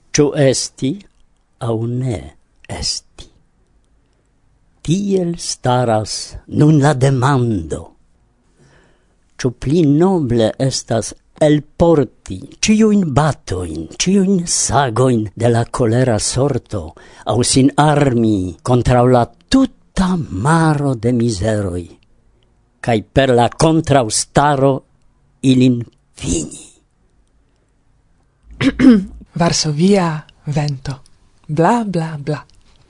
Ĉu esti aŭ ne esti? Tiel staras nun la demando. Ĉu pli noble estas elporti ĉiujn batojn, ĉiujn sagojn de la kolera sorto, aŭ sin armi kontraŭ la tuta maro de mizeroj, kaj per la kontraŭstaro ilin fini? Varsovia vento. Bla bla bla.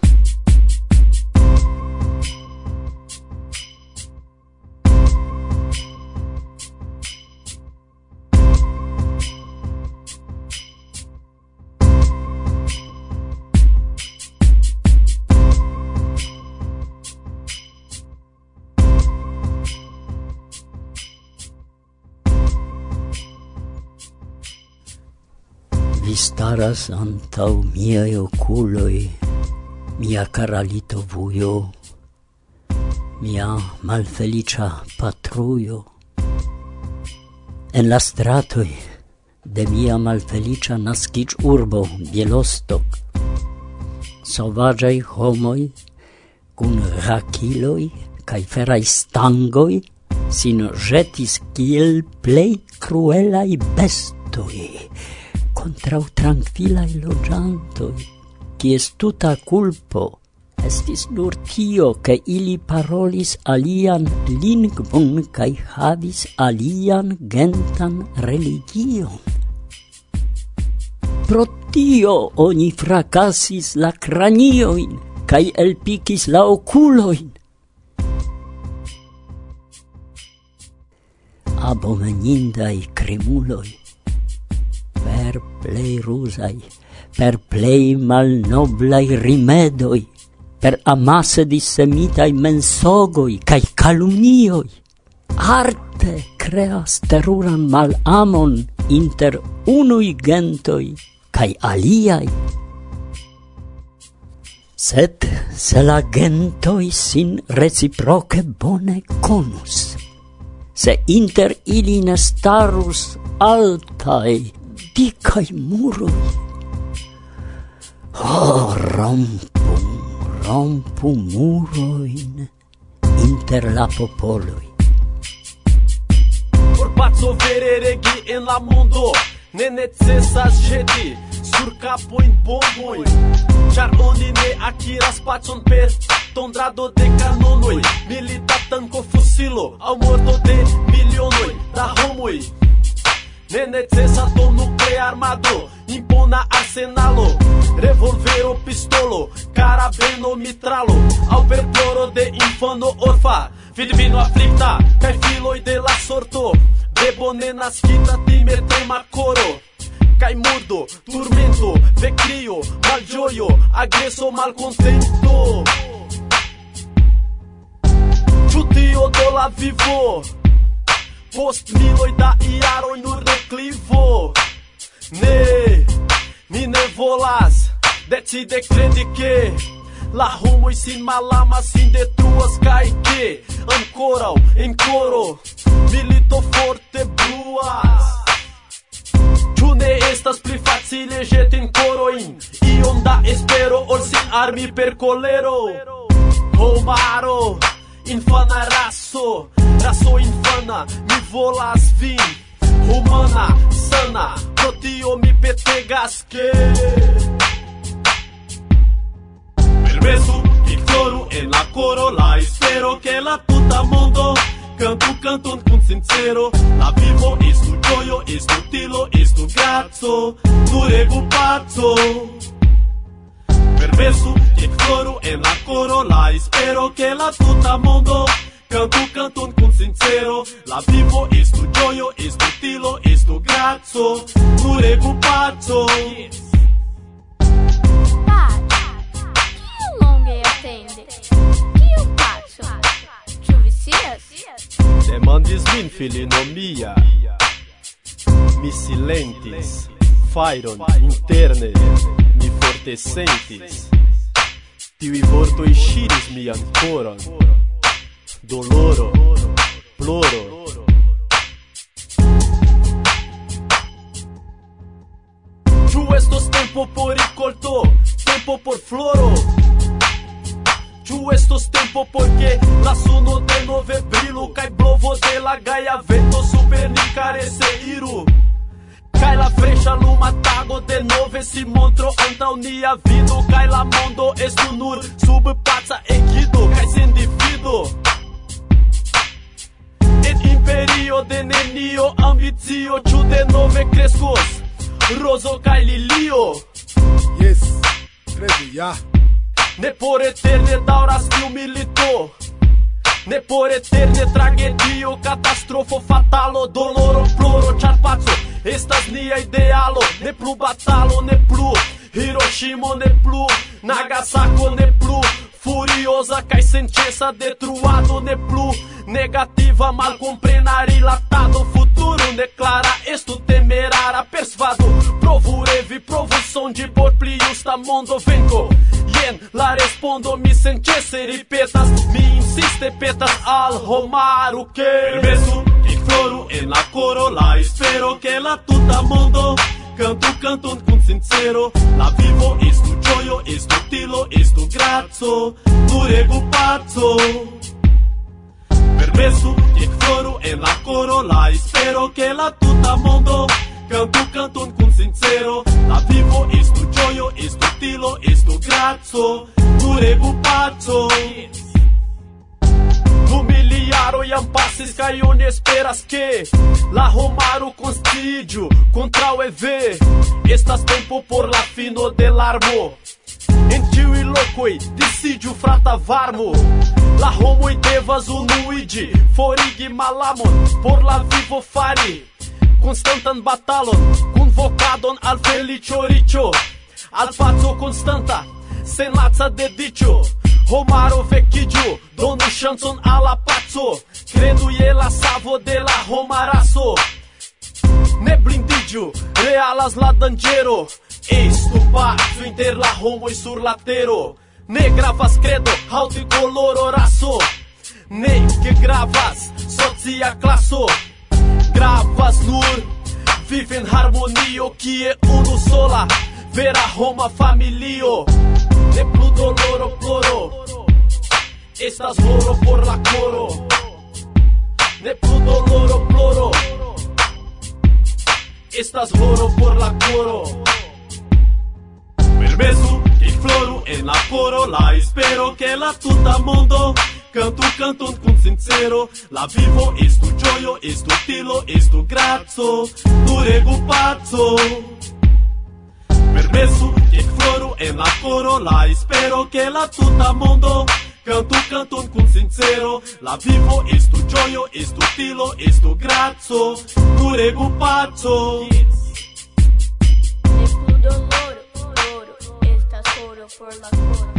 Vi staras antaŭ miaj okuloj, mia kara litovujo, mia malfeliĉa patrujo. En la stratoj de mia malfeliĉa naskiĝurbo Bielostok, sovaĝaj homoj kun hakiloj kaj feraj stangoj sin ĵetis kiel plej kruelaj bestoj kontraŭ trankvilaj loĝantoj, kies tuta kulpo estis nur tio, ke ili parolis alian lingvon kaj havis alian gentan religion. Pro tio oni frakasis la kraniojn kaj elpikis la okulojn. Abomenindaj krimuloj, per plej ruzaj, per plej malnoblaj rimedoj, per amase dissemitaj mensogoj kaj kalumnioj, arte kreas teruran malamon inter unuj gentoj kaj aliaj. Sed se la gentoj sin reciproke bone konus, se inter ili ne starus altaj dikaj muroj, rompu murojn inter la popoloj. Por paco vereregi en la mondo, ne necesas ĵeti sur kapojn bombojn, ĉar oni ne akiras pacon per tondrado de kanonoj, milita tanko fusilo aŭ morto de milionoj da homoj. Ne necesas do nuclea armado, impona arsenalo, revolvero, pistolo, carabeno, mitralo, aŭ per ploro de infano orfa, vidvino aflikta, kaj filoj de la sorto, bebo ne naskita timetrema koro, kaj murdo, turmento, vekrio, malĝojo, agreso, malkontento. Ĉu tio do la vivo? Post miloj da jaroj nur deklivo. Ne, mi ne volas decide kredi ke la homoj sin malamas, sin detruas kaj ke ankoraŭ en koro milito forte bruas. Ĉu ne estas pli facile ĵeti en korojn iom da espero ol sin armi per kolero? Homaro, infana raso, raso infana, mi volas vin, humana, sana, pro tio mi petegas ke permesu que floru en la coro, la espero que la tuta mondo cantu canton kun sincero, la vivo estu ĝojo, estu utilo, estu graco, duregu paco. Permesu que floru en la coro, la espero que la tuta mondo cantu canton kun sincero, la vivo estu ĝojo, estu utilo, estu graco, duregu paco. Kiu longe atende? Kiu paco? Ĉu vi scias? Demandis min, filino mia. Mi silentis, fajron interne mi forte sentis. Tiuj vortoj ŝiris mian koron. Doloro, ploro. Ĉu estos tempo por ricolto, tempo por floro. Ciu estos tempo porque la suno de novebrilo, cai blovo de la gaia vento super ni carece iru. Cai la freccia luma tago de nove si montro antau nia vido, cai la mondo estu nur sub pazza equido, cai sen divido. Et imperio de nenio ambizio, ciu de nove crescos, roso cai lilio. Yes, crezi, ja. Ne por eterne dauras que milito, ne por eterne tragedio, catastrofo fatalo, doloro ploro, charpazzo, estas nia idealo, ne plu batalo, ne plu Hiroshima, ne plu Nagasaki, ne plu furiosa, cai sentença detruado, ne plu negativa, mal comprenari latado, futuro declara estu temerara, persuado, provo revi, provo som de por pliusta mondo vengo. Yen la respondo, mi sentese ripetas, mi insiste petas al Romaru que permesso que floro en la coro, la espero que la tuta mondo canto con sincero, la vivo estu gioio, estu tilo, estu grazzo, durego pazzo. Permesso que floro en la coro, la espero que la tuta mondo canto con sincero, la vivo estu gioio, estu tilo, estu grazzo, durego pazzo. Humiliaro iam passes cai on esperas que la Romaru constidio contra o EV. Estas tempo por la fino del armo. En tiui locoi decidio frata varmo. La homoi devas unuigi, forigi malamon, por la vivo fari. Constantan batalon, convocadon al felicio ricio, al pazzo constanta, sen lazza dedicio. Romaru vecchio, donu chanson alla pazzo, credo je la savo de la Romarasso. Ne blindidio, realas la dangero, estu pazzo inter la homoi sur latero. Ne gravas credo, alti coloro raso, ne que gravas socia classo. Gravas nur, vive en harmonio, que é uno sola, vera Roma familio. Ne plu doloro ploro, estas loro por la coro. Ne plu doloro ploro, estas loro por la coro. Permesso que floro en la coro, la espero que la tuta mondo canto con sincero, la vivo estu gioio, estu tilo, estu grazzo, durego pazzo. Permesso que floro en la coro, la espero que la tuta mondo canto con sincero, la vivo estu gioio, estu tilo, estu grazzo, durego pazzo. Ne plu doloro, estas oro por la coro.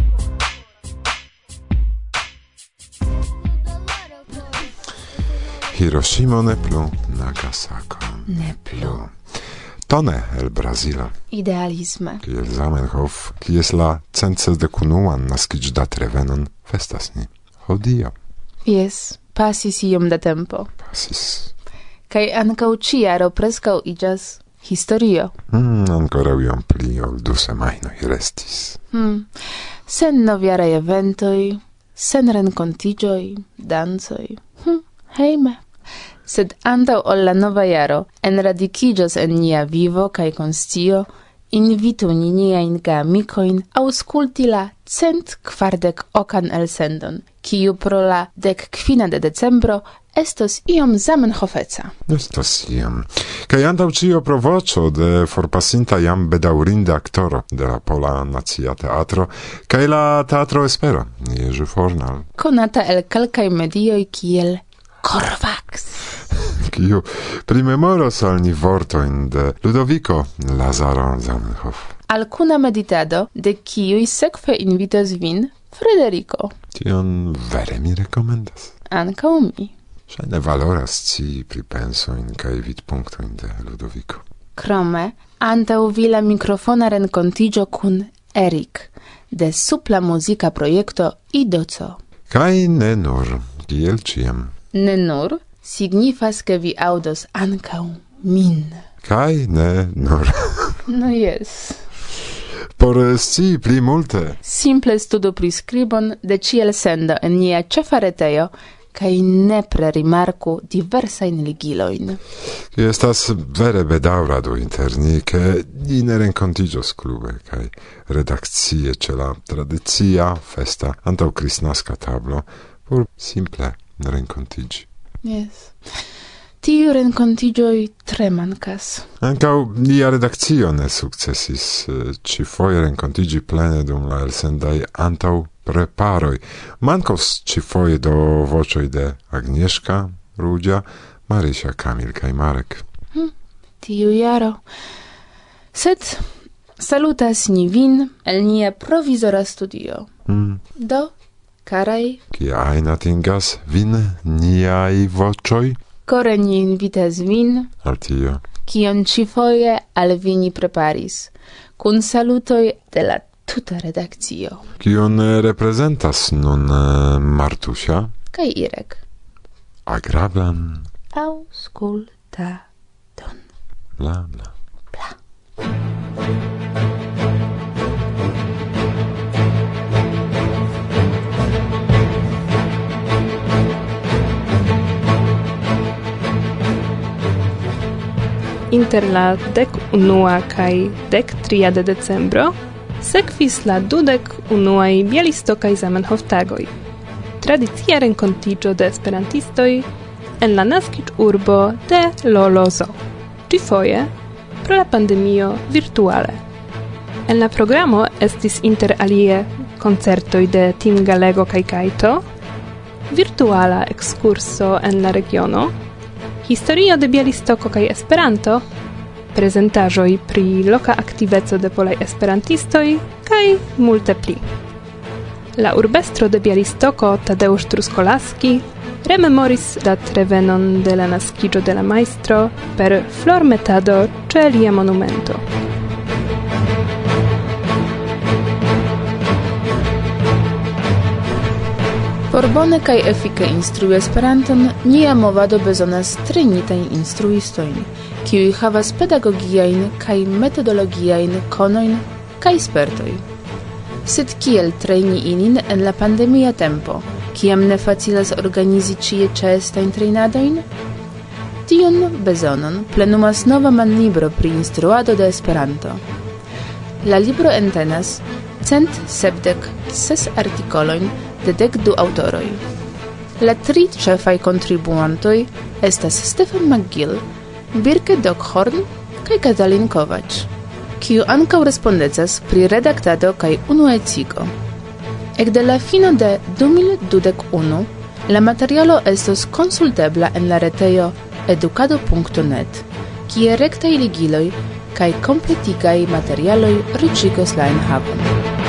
Hiroshima ne plu, Nagasaki Ne plu. Tone el Brasila, Idealisme. kiel Zamenhof, kies la 161 naskiĝdat revenon festas ni hodiaŭ. Yes, pasis iom da tempo. Pasis. Kaj ankaŭ ĉi-jaro preskaŭ iĝas historio. Ankoraŭ iom pli ol 2 semajnoj restis. Sen novjaraj eventoj, sen renkontiĝoj, dancoj. Hejme. Sed antaŭ ol la nova jaro enradikiĝos en nia vivo kaj konscio, invitu ni niajn geamikojn aŭskulti la 140 elsendon, kiu pro la 15 de decembro estos iom zamenhofeca. Estos iom. Kaj antaŭ ĉio pro voĉo de forpasinta jam bedaŭrinda aktoro de la Pola Nacia Teatro kaj la Teatro Espero, Jerzy Fornal. Konata el kelkaj medioj kiel Korvax. Kiu primemoros al ni vortojn de Ludovico Lazaro Zamenhof. Al kuna meditado, de kiuj sekve invitos vin Frederico. Tion vere mi rekomendas. Ankaŭ mi. Ŝajne valoras scii pripensojn kaj vidpunktojn de Ludovico. Krome, antaŭ vi la mikrofona renkontiĝo kun Erik, de supla muzika projekto Idoco. Kaj ne nur, kiel ĉiam. Ne nur signifas, ke vi aŭdos ankaŭ min. Kaj ne nur. No jes. Por scii pli multe. Simple studu priscribon de ciel sendo en nia cefa retejo, kai nepre rimarku diversain ligiloin. Estas vere bedaŭra do inter ni, ke ni ne renkontiĝos klube kaj redakcie ĉe la tradicia festa antaŭkristnaska tablo por simple renkontiĝi. Yes. Tiu renkontiĝoj tre mankas. Ankaŭ nia redakcio ne sukcesis ĉifoje renkontiĝi plene dum la elsendaj antaŭpreparoj. Mankos ĉifoje do voĉoj de Agnieszka, Rudzia, Marysia, Kamil kaj Marek. Tiu jaro. Sed salutas ni vin el nia provizora studio. Do, karaj, Kia ajn atingas vin niaj voĉoj? kore ni invitas vin, Al tio. kion ĉifoje al vi ni preparis, kun salutoj de la tuta redakcio. Kion reprezentas nun Martusia? Kaj Irek. Agrablan, Aŭskultadon. bla bla. Inter la 11 kaj 13 de decembro sekvis la 21 bialistokaj Zamenhof-tagoj. Tradicia renkontiĝo de esperantistoj en la naskiĝurbo de Lolozo. Ĉifoje pro la pandemio virtuale. En la programo estis inter alie koncertoj de Tim Gallego kaj Kaito, virtuala ekskurso en la regiono, historio de Bialistoko kaj Esperanto, prezentaĵoj pri loka aktiveco de polaj esperantistoj kaj multe pli. La urbestro de Bialistoko, Tadeusz Truskolaski, rememoris la revenon de la naskiĝo de la majstro per flormetado ĉe lia monumento. Por bone kaj efike instrui Esperanton, nia movado bezonas trejnitajn instruistojn, kiuj havas pedagogiajn kaj metodologiajn konojn kaj spertoj. Sed kiel trejni ilin en la pandemia tempo, kiam ne facilas organizi ĉie ĉeestajn trejnadojn? Tiun bezonon plenumas nova manlibro pri instruado de Esperanto. La libro entenas 176 artikolojn de 12 autoroj. La 3 ĉefaj kontribuantoj estas Stefan McGill, Birke Dockhorn kaj Katalin Kovacs, kiu ankaŭ respondecas pri redaktado kaj unuecigo. Ekde la fino de 2021 la materialo estos konsultebla en la retejo edukado.net, kie rektaj ligiloj kaj kompletigaj materialoj riĉigos la enhavon.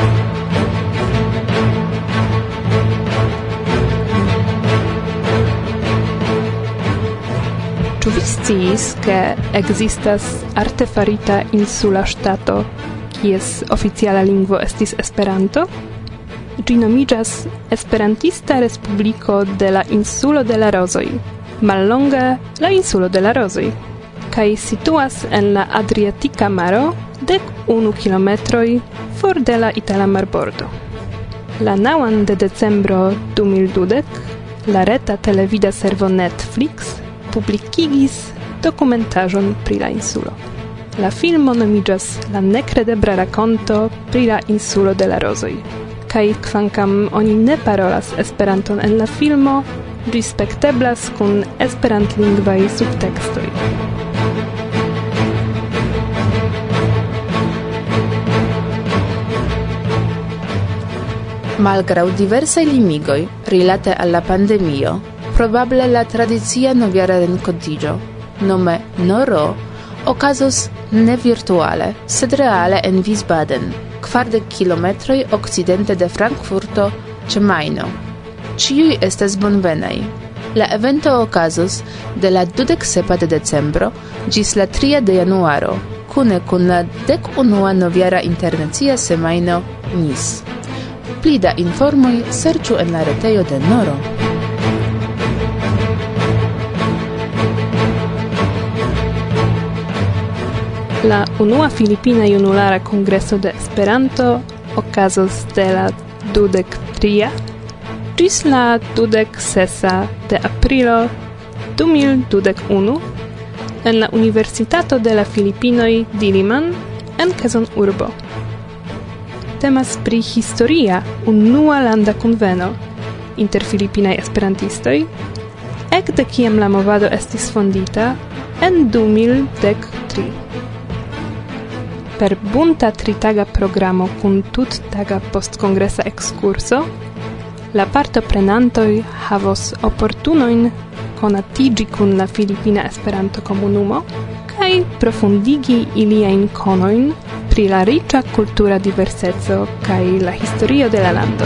Ĉu vi sciis, ke ekzistas artefarita insula ŝtato, kies oficiala lingvo estis Esperanto? Ĝi nomiĝas Esperantista Respubliko de la Insulo de la Rozoj, mallonge la Insulo de la Rozoj, kaj situas en la Adriatika Maro 11 kilometroj for de la Itala marbordo. La 9 de decembro 2020 la reta televida servo Netflix publikigis dokumentaĵon pri la insulo. La filmo nomiĝas La nekredebra rakonto pri la Insulo de la Rozoj. Kaj kvankam oni ne parolas Esperanton en la filmo, ĝi spekteblas kun esperantlingvaj subtekstoj. Malgraŭ diversaj limigoj rilate al la pandemio, probable la tradicia noviara renkontiĝo, nome Noro, okazos ne virtuale, sed reale en Wiesbaden, 40 kilometroj okcidente de Frankfurto ĉe Majno. Ĉiuj estas bonvenaj. La evento okazos de la 27 de decembro ĝis la 3 de januaro, kune kun la 11 noviara internacia semajno Nice. Pli da informoj serĉu en la retejo de Noro. La unua Filipina Junulara Kongreso de Esperanto okazos de la 23 ĝis la 26 de aprilo 2021 en la Universitato de la Filipinoj Diliman en Quezon urbo. Temas pri historia unua landa kunveno inter filipinaj esperantistoj ekde kiam la movado estis fondita en 2013. Per bunta tritaga programo kun tuttaga postkongresa ekskurso, la partoprenantoj havos oportunojn konatiĝi kun la filipina Esperanto-komunumo kaj profundigi iliajn konojn pri la riĉa kultura diverseco kaj la historio de la lando.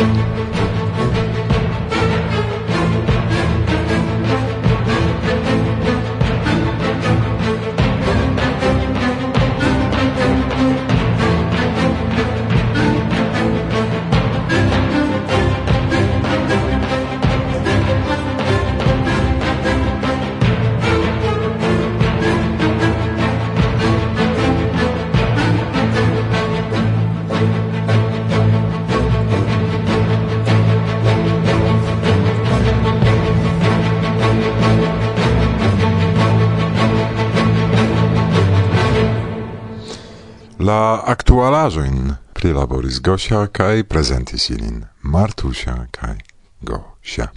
La aktualaĵojn prilaboris Gosia kaj prezentis ilin Martusia kaj Gosia.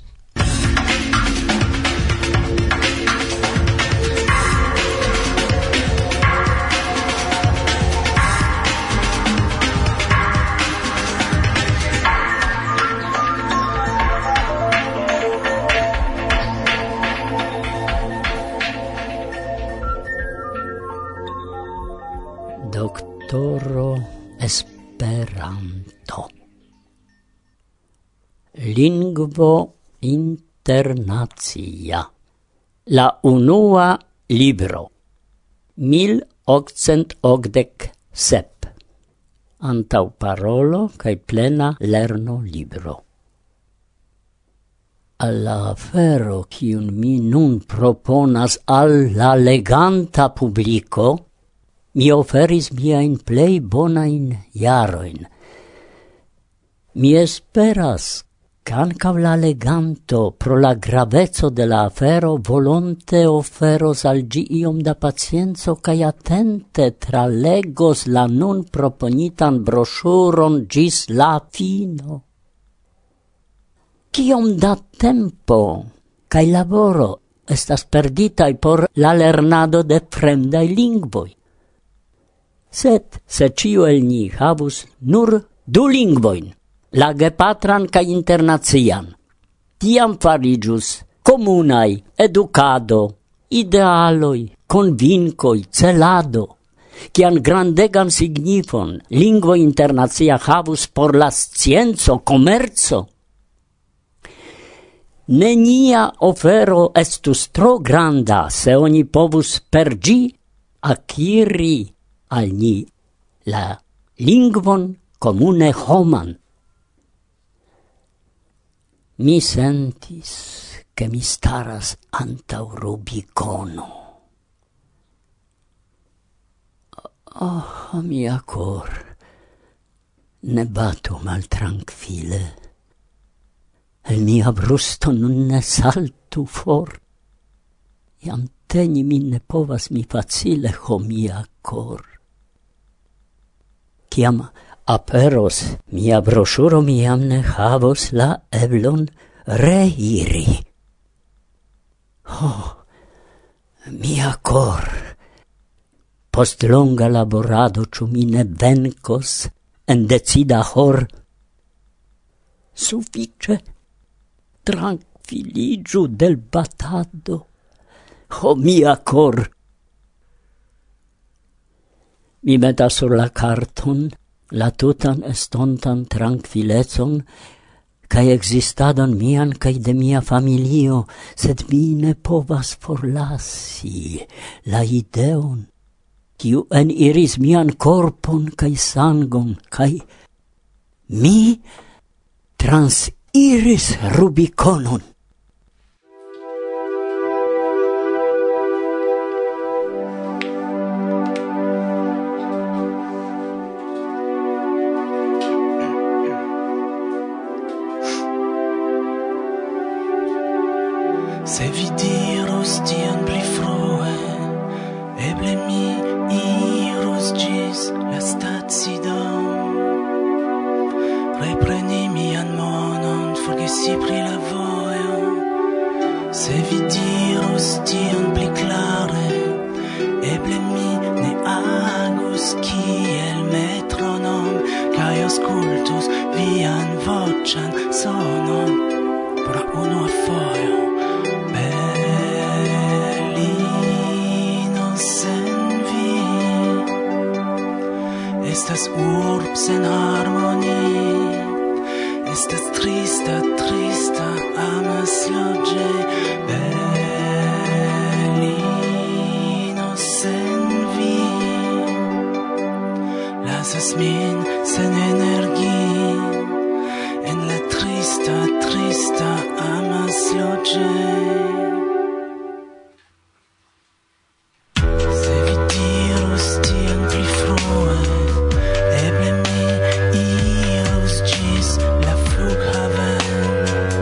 Doktoro Esperanto. Lingvo internacia. La unua libro. 1887. Antaŭparolo kaj plena lerno libro. Al la afero kiun mi nun proponas al la leganta publiko, mi oferis miajn plej bonajn jarojn. Mi esperas, ke ankaŭ la leganto pro la graveco de la afero volonte oferos al ĝi iom da pacienco kaj atente tralegos la nun proponitan broŝuron ĝis la fino. Kiom da tempo kaj laboro estas perditaj por la lernado de fremdaj lingvoj? Sed se ĉiu el ni havus nur 2 lingvojn, la gepatran kaj internacian, tiam fariĝus komunaj edukado, idealoj, konvinkoj, celado, kian grandegan signifon lingvo internacia havus por la scienco, komerco. Nenia ofero estus tro granda, se oni povus per ĝi akiri al ni la lingvon komune homan. Mi sentis, ke mi staras antaŭ Rubikono. Mia kor, ne batu maltrankvile. El mia brusto nun ne saltu for. Jam teni min ne povas mi facile, mia kor. Kiam aperos mia broŝuro, mi jam ne havos la eblon reiri. Mia kor, post longa laborado, ĉu mi ne venkos en decida hor? Sufiĉe trankviliĝu del batado, mia kor. Mi metas sur la karton la tutan estontan trankvilecon kaj ekzistadon mian kaj de mia familio, sed mi ne povas forlasi la ideon, kiu eniris mian korpon kaj sangon, kaj mi transiris Rubikonon. Se vi dirus tion pli frue, eble mi irus gis la stacidon. Repreni mian monon, forgesi pri la vojo. Se vi dirus tion pli clare, eble mi ne agus kiel metronom, kai auscultus vian voĉan sonon por la unua fojo. Berlino sen vi estas urb sen harmonii, estas trista, trista amasloĝe. Berlino sen vi lasas min sen energii en la trista, trista amasloĝe. Se vi dirus tion pli frue, eble mi irus gis la flughaven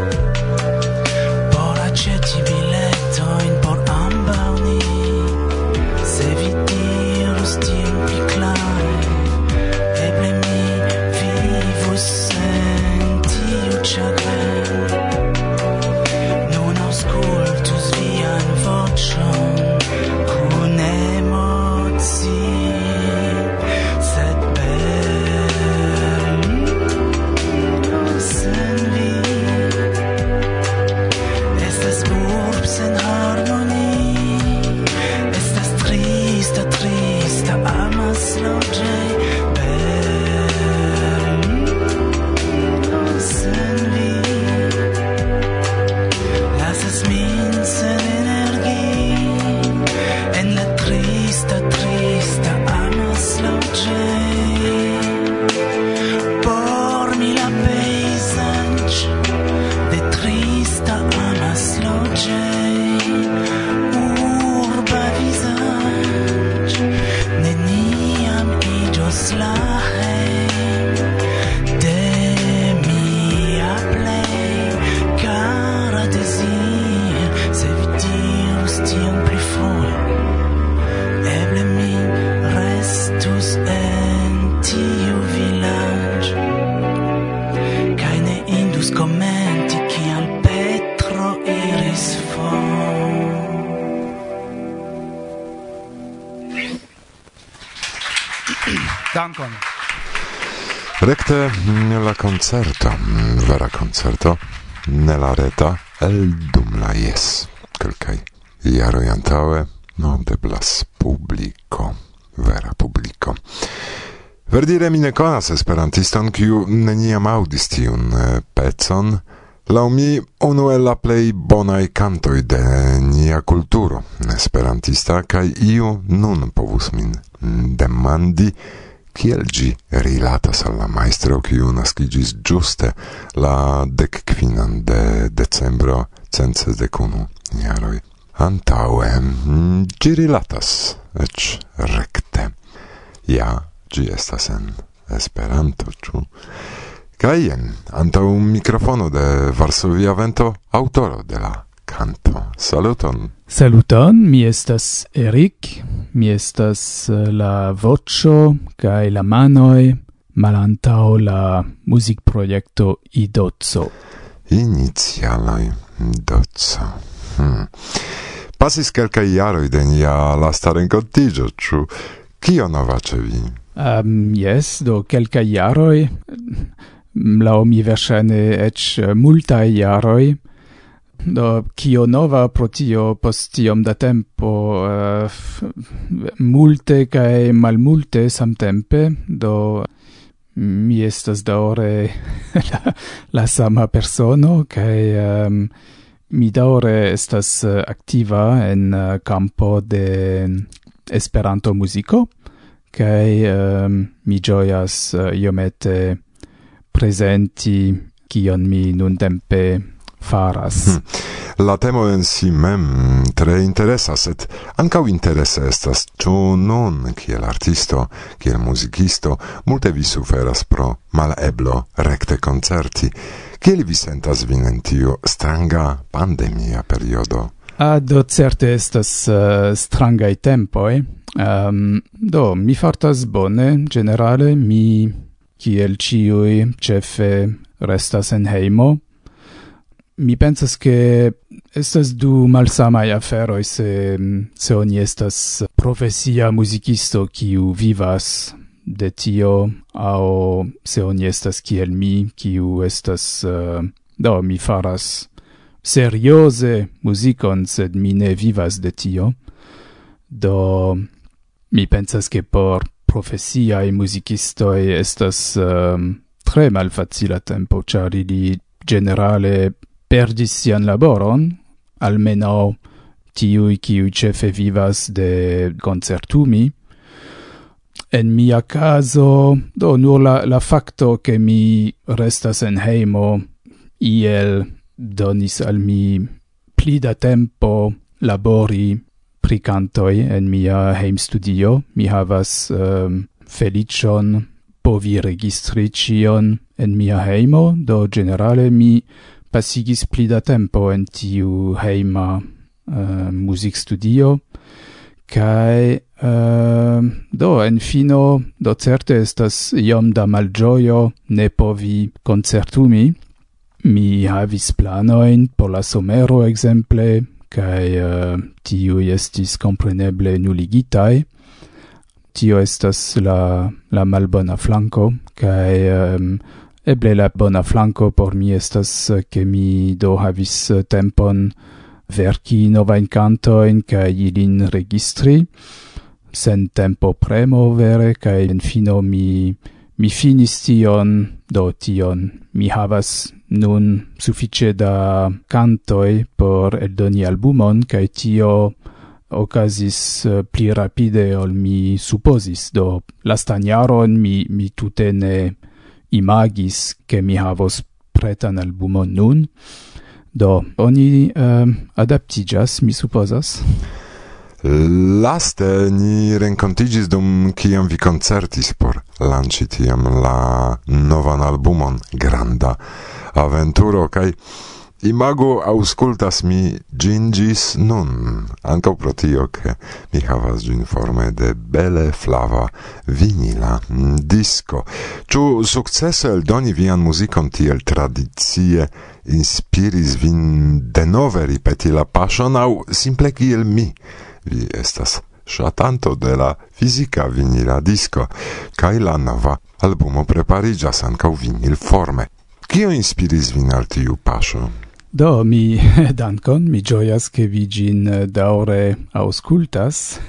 por aĉeti biletojn por ambaŭ ni. Se vi dirus tion pli klare, eble mi vivus sen tiu ĉagren. Nun aŭskultus vian voĉon kun emocii, sed Berlino sen vi estas urb sen harmonii, estas trista, trista amasloĝe. Berlino sen vi lasas min sen energii en la trista, trista amasloĝe. Por mi la pejzaĝ de trista amasloĝe, urba vizaĝ neniam iĝos la hejm de mia plej kara dezir. Se vi dirus tion pli frue, eble mi restus en tiu vilaĝ, kaj ne indus komenti kial Petro iris for. Dankon. Rekte la concerto, vera concerto, nella reta el dum la jes. Kelkaj jaroj antaŭe noteblas publiko, vera publiko. Verdire mi ne konas esperantiston, kiu neniam aŭdis tiun pecon. Laŭ mi unu el la plej bonaj kantoj de nia kulturo esperantista, kaj iu nun povus min demandi kiel ĝi rilatas al la majstro, kiu naskiĝis ĝuste la 15 de decembro 1961 jaroj antaŭe. Ĝi rilatas eĉ rekte. Ja, ĝi estas en Esperanto, ĉu? Kaj jen, antaŭ mikrofono de Varsovia Vento, aŭtoro de la canto. Saluton. Saluton, mi estas Erik, mi estas la voĉo kaj la manoj malantaŭ la muzikprojekto Idoco. Inicialoj Doco. Pasis kelkaj jaroj de nia lasta renkontiĝo, ĉu? Kio nova ĉe vi? Jes, do kelkaj jaroj, laŭ mi verŝajne eĉ multaj jaroj. Do kio nova pro tio post tiom da tempo, multe kaj malmulte samtempe, do mi estas daŭre la sama persono kaj mi daŭre estas aktiva en campo de Esperanto muziko kaj mi ĝojas iomete prezenti kion mi nuntempe faras. La temo en si mem tre interesa, sed ancau interesa estas, ciò non kiel artisto, kiel musicisto, multe vi suferas pro maleblo recte concerti. Kiel vi sentas vin en tiu stranga pandemia periodo? Do certe estas strangai tempoi. Do, mi fartas bone, generale, mi, kiel ciui, cefe restas en heimo. Mi pensas che estas du malsamai aferoi se oni estas profesia musicisto kiu vivas de tio, au se oni estas kiel mi, kiu estas, mi faras seriose musicon, sed mi ne vivas de tio. Do, mi pensas che por profesiai musicistoi estas tre malfacila tempo, char ili generale perdis sian laboron, almeno tiui kiui cefe vivas de concertumi. En mia caso, nur la facto che mi restas en heimo iel donis al mi pli da tempo labori pri cantoi en mia heim studio. Mi havas felicion povi registri cion en mia heimo, do generale mi pasigis pli da tempo en tiu heima music studio, kai en fino certe estas iom da malgioio ne povi concertumi. Mi havis planoin por la somero exemple, kai tiui estis compreneble nuligitai. Tio estas la malbona flanco, kai eble la bona flanco por mi estas che mi do havis tempon verki novain cantoin kai ilin registri sen tempo premo vere, kai en fino mi finis tion. Mi havas nun suffice da cantoi por eldoni albumon, kai tio okazis pli rapide ol mi supposis. Do lastan jaron mi tute ne imagis che mi havos pretan albumon nun. Do, oni adaptigas, mi supposas. Laste ni rencontigis dum kiam vi concertis por lanci tiam la novan albumon Granda Aventuro, kai imago auscultas mi gingis nun, anca pro tio che mi havas gin forme de bele flava vinila disco. Ciu successo eldoni vian musicon tiel tradizie inspiris vin denove ripeti la passion, au simple kiel mi? Vi estas shatanto de la fisica vinila disco, kai la nova albumo preparigas anca vinil forme. Kio inspiris vin al tiu passion? Do, dankon, mi gioias che vi gin daure auscultas.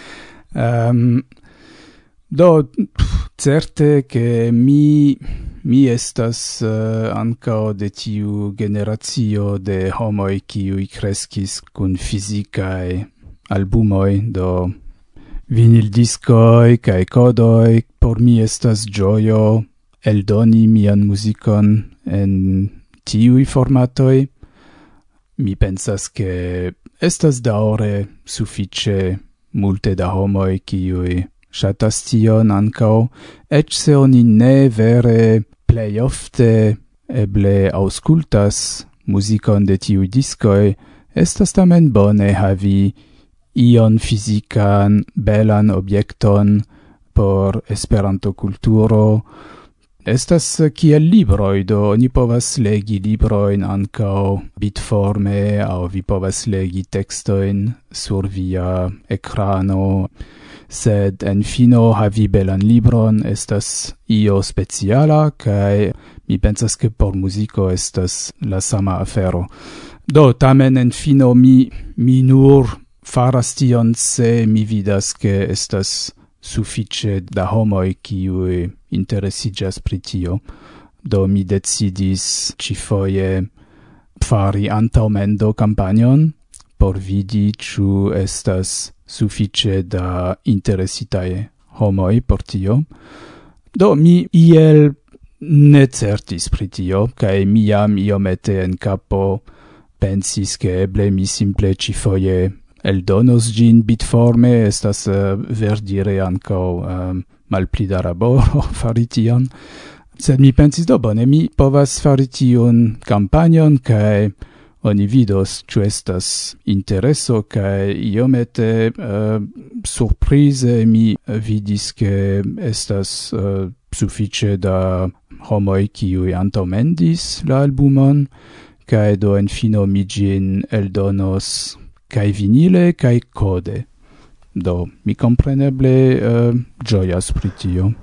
Certe che mi estas anca de tiu generatio de homoi kiui crescis kun fisicae albumoi, do vinil discoi kai codoi. Por mi estas gioio eldoni mian musicon en tiui formatoi. Mi pensas che estas daure suffice multe da homoi kiui shatas tion ancao, ec se oni ne vere plei ofte eble auscultas musicon de tiui discoi, estas tamen bone havi ion fisican belan objekton por Esperanto kulturo. Estas kiel libroi, do oni povas legi libroin ancao bitforme, au vi povas legi textoin sur via ecrano, sed en fino havi belan libron estas io speciala, kai mi pensas che por musico estas la sama afero. Do, tamen en fino mi nur faras tion se mi vidas che estas suffice da homoi kiui interesigas pri tio. Do mi decidis cifoje fari antaumendo campanion por vidi ciu estas suffice da interesitae homoi por tio. Do mi iel ne certis pri tio, cae mi jam iomete en capo pensis che eble mi simple ci foie eldonos gin bitforme, estas verdire ancau malpli da laboro fari tion. Sed mi pensis, bone, mi povas fari tion campagnon, cae oni vidos, ciu estas intereso, cae iomete surprise mi vidis che estas suffice da homoi kiui antaŭmendis la albumon, cae do en fino mi gin eldonos cae vinile, cae code. Do, mi compreneble gioias pri tio.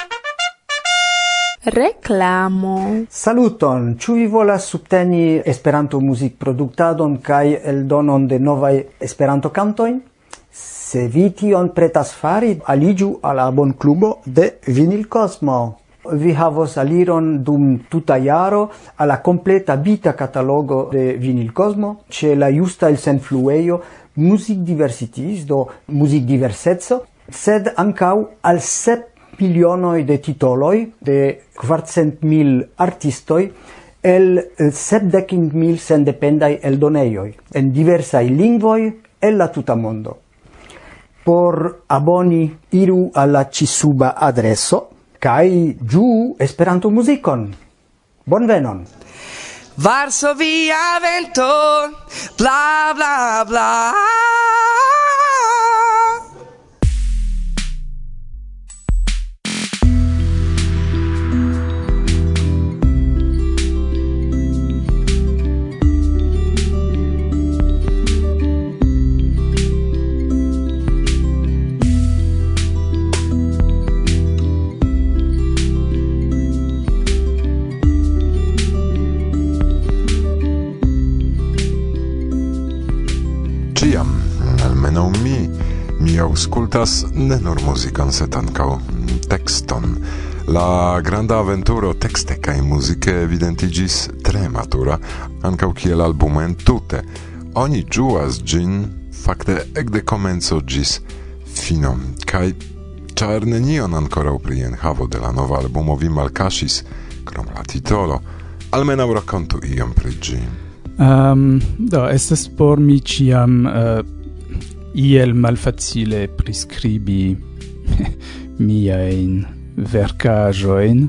Reklamo. Saluton, ĉu vi volas subteni Esperanto muzik produktadon kaj eldonon de novaj Esperanto-kantojn? Se vi tion pretas fari, aliĝu al la bonklubo de Vinil Cosmo. Vi havos aliron dum tuta jaro al la kompleta bita katalogo de Vinil Cosmo ĉe la justa elsenfluejo Music Diversities, do Music Diverseco, sed ankaŭ al 7 milionoj de titoloj de 400,000 artistoj el 70,000 sendependaj eldonejoj en diversaj lingvoj el la tuta mondo. Por aboni iru al la ĉi-suba adreso kaj ĝuu Esperanto-muzikon. Bonvenon! Varsovia vento, bla bla bla. Almeno mi auscultas ne nur muzikon, sed ankaŭ tekston. La granda aventuro tekste kaj muzike evidentiĝis tre matura, ankaŭ kiel albumo entute. Oni ĝuas ĝin fakte ekde komenco ĝis fino, kaj ĉar nenion ankoraŭ pri enhavo de la nova albumo vi malkaŝis, krom la titolo, almenaŭ rakontu iom pri ĝi. Do, estas por mi ciam iel malfacile prescribi miain vercajoin.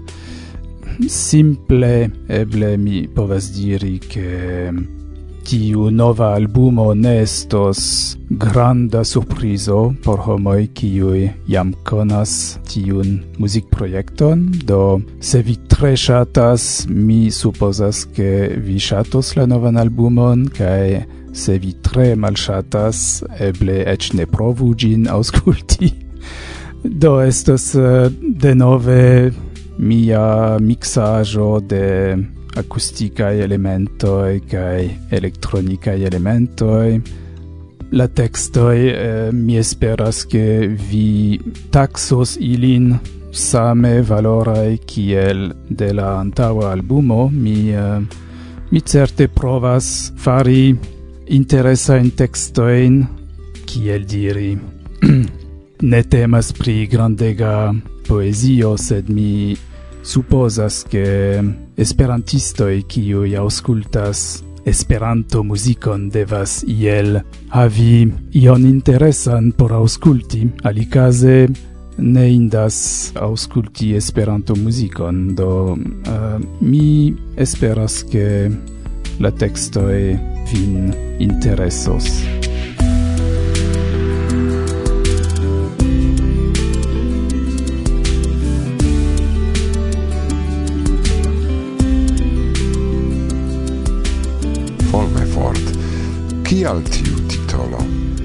Simple eble mi povas diri che tiu nova albumo ne estos granda surprizo por homoi kiui jam konas tiun muzikprojekton. Do, se vi tre ŝatas, mi supozas ke vi ŝatos la novan albumon, kaj se vi tre malŝatas, eble eĉ ne provu ĝin aŭskulti. Do, estos denove mia mixaĵo de akustikaj elementoj kaj elektronikaj elementoj. La tekstoj, mi esperas ke vi taksos ilin same valoraj kiel de la antaŭa albumo. Mi certe provas fari interesajn tekstojn, kiel diri. Ne temas pri grandega poezio, sed mi supposas che esperantistoi kiuj aŭskultas Esperanto muzikon devas iel havi ion interesan por aŭskulti, alikaze ne indas aŭskulti Esperanto muzikon. Do mi esperas ke la tekstoj vin interesos. Kial tiu titolo?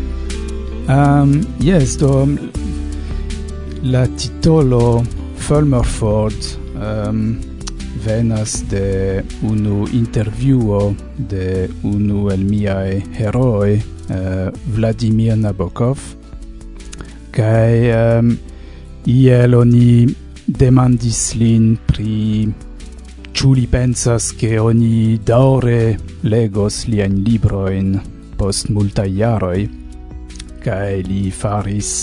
Yes, do la titolo Fulmerford venas de unu intervjuo de unu el miaj heroi, Vladimir Nabokov, kaj iel oni demandis lin pri ĉu li pensas ke oni daŭre legos liajn librojn post multaj jaroj, kaj li faris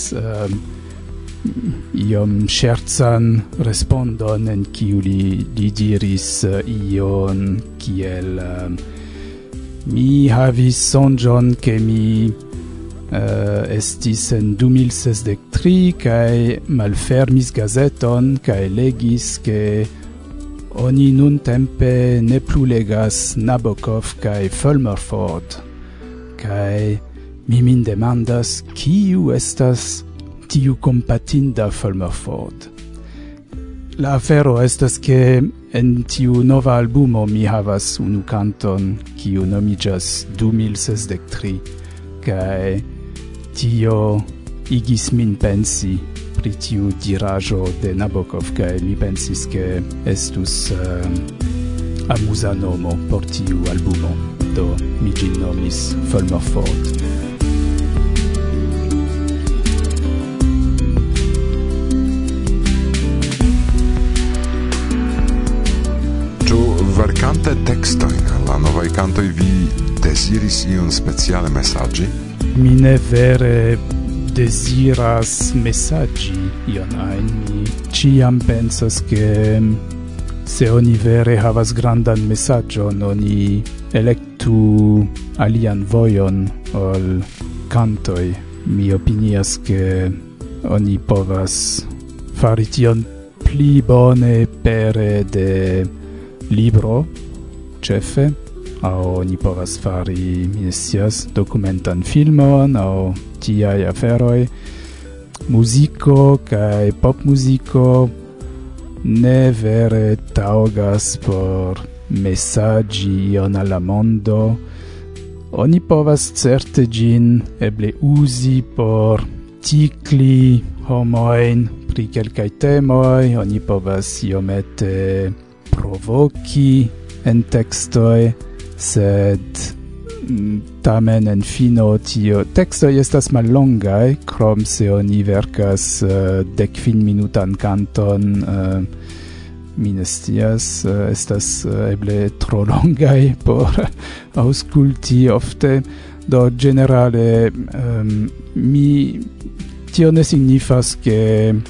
iom ŝercan respondon, en kiu li diris ion kiel Mi havis sonĝon ke mi estis en 2063 kaj malfermis gazeton kaj legis ke oni nuntempe ne plu legas Nabokov kaj Fulmerford. Kaj mi min demandas kiu estas tiu kompatinda Fulmerford. La afero estas ke en tiu nova albumo mi havas unu kanton kiu nomiĝas 2063 kaj tio igis min pensi pri tiu diraĵo de Nabokov kaj mi pensis ke estus amuza nomo por tiu albumo, do mi ĝin nomis Fulmerford. Verkante tekstojn la novaj kantoj vi deziris iun speciale mesaĝi? Mi ne vere deziras mesaĝi ion ajn. Mi ĉiam pensas ke se oni vere havas grandan mesaĝon, oni elektu alian vojon ol kantoj. Mi opinias ke oni povas fari tion pli bone pere de libro, ĉefe, aŭ oni povas fari, mi ne scias, dokumentan filmon aŭ tiaj aferoj. Muziko kaj popmuziko ne vere taŭgas por mesaĝi ion al la mondo. Oni povas certe ĝin eble uzi por tikli homojn pri kelkaj temoj, oni povas iomete provoki en tekstoj, sed tamen en fino tio tekstoj estas mallongaj, krom se oni verkas 15 minutan kanton, mi ne scias, estas eble tro longaj por aŭskulti ofte, do ĝenerale tio ne signifas ke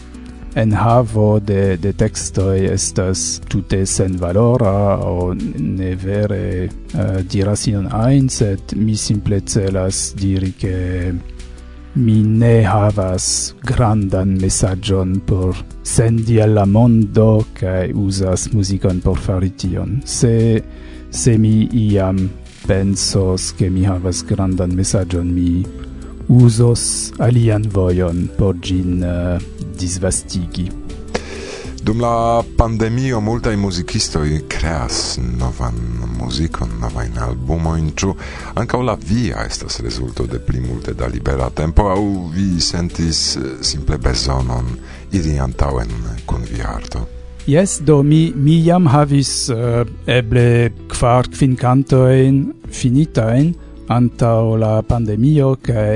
enhavo de tekstoj estas tute senvalora aŭ ne vere diras ion ajn, sed mi simple celas diri ke mi ne havas grandan mesaĝon por sendi al la mondo kaj uzas muzikon por fari tion. Se mi iam pensos ke mi havas grandan mesaĝon, mi uzos alian vojon por ĝin disvastigi. Dum la pandemio multaj muzikistoj kreas novan muzikon, novajn albumojn. Ĉu ankaŭ la via estas rezulto de pli multe da libera tempo, aŭ vi sentis simple bezonon iri antaŭen kun via arto? Jes, do mi jam havis eble 4-5 kantojn finitajn antaŭ la pandemio kaj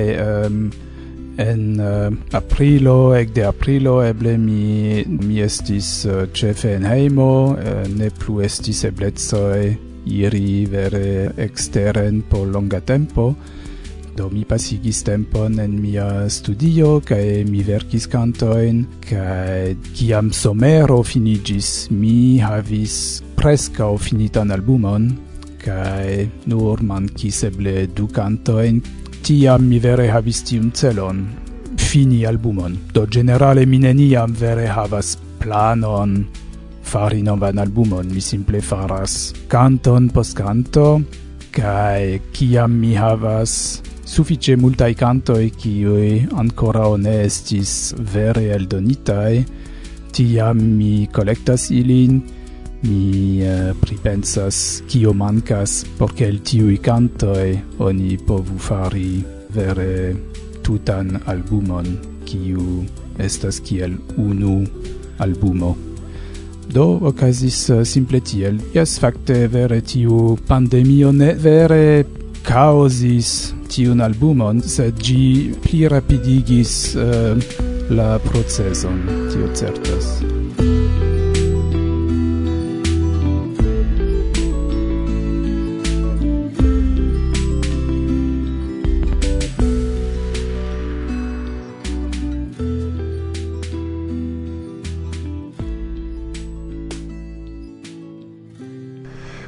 en aprilo, ekde aprilo eble mi estis ĉefe en hejmo, ne plu estis eblecoj iri vere eksteren por longa tempo, do mi pasigis tempon en mia studio kaj mi verkis kantojn, kaj kiam somero finiĝis, mi havis preskaŭ finitan albumon, kaj nur mankis eble 2 kantojn. Tiam mi vere havis tiun celon, fini albumon. Do generale mi neniam vere havas planon fari novan albumon. Mi simple faras kanton post kanto, kaj kiam mi havas sufiĉe multaj kantoj kiuj ankoraŭ ne estis vere eldonitaj, tiam mi kolektas ilin, mi pripensas kio mankas por ke el tiuj kantoj oni povu fari vere tutan albumon kiu estas kiel unu albumo. Do okazis simple tiel. Jes, fakte vere tiu pandemio ne vere kaŭzis tiun albumon, sed ĝi pli rapidigis la proceson, tio certas.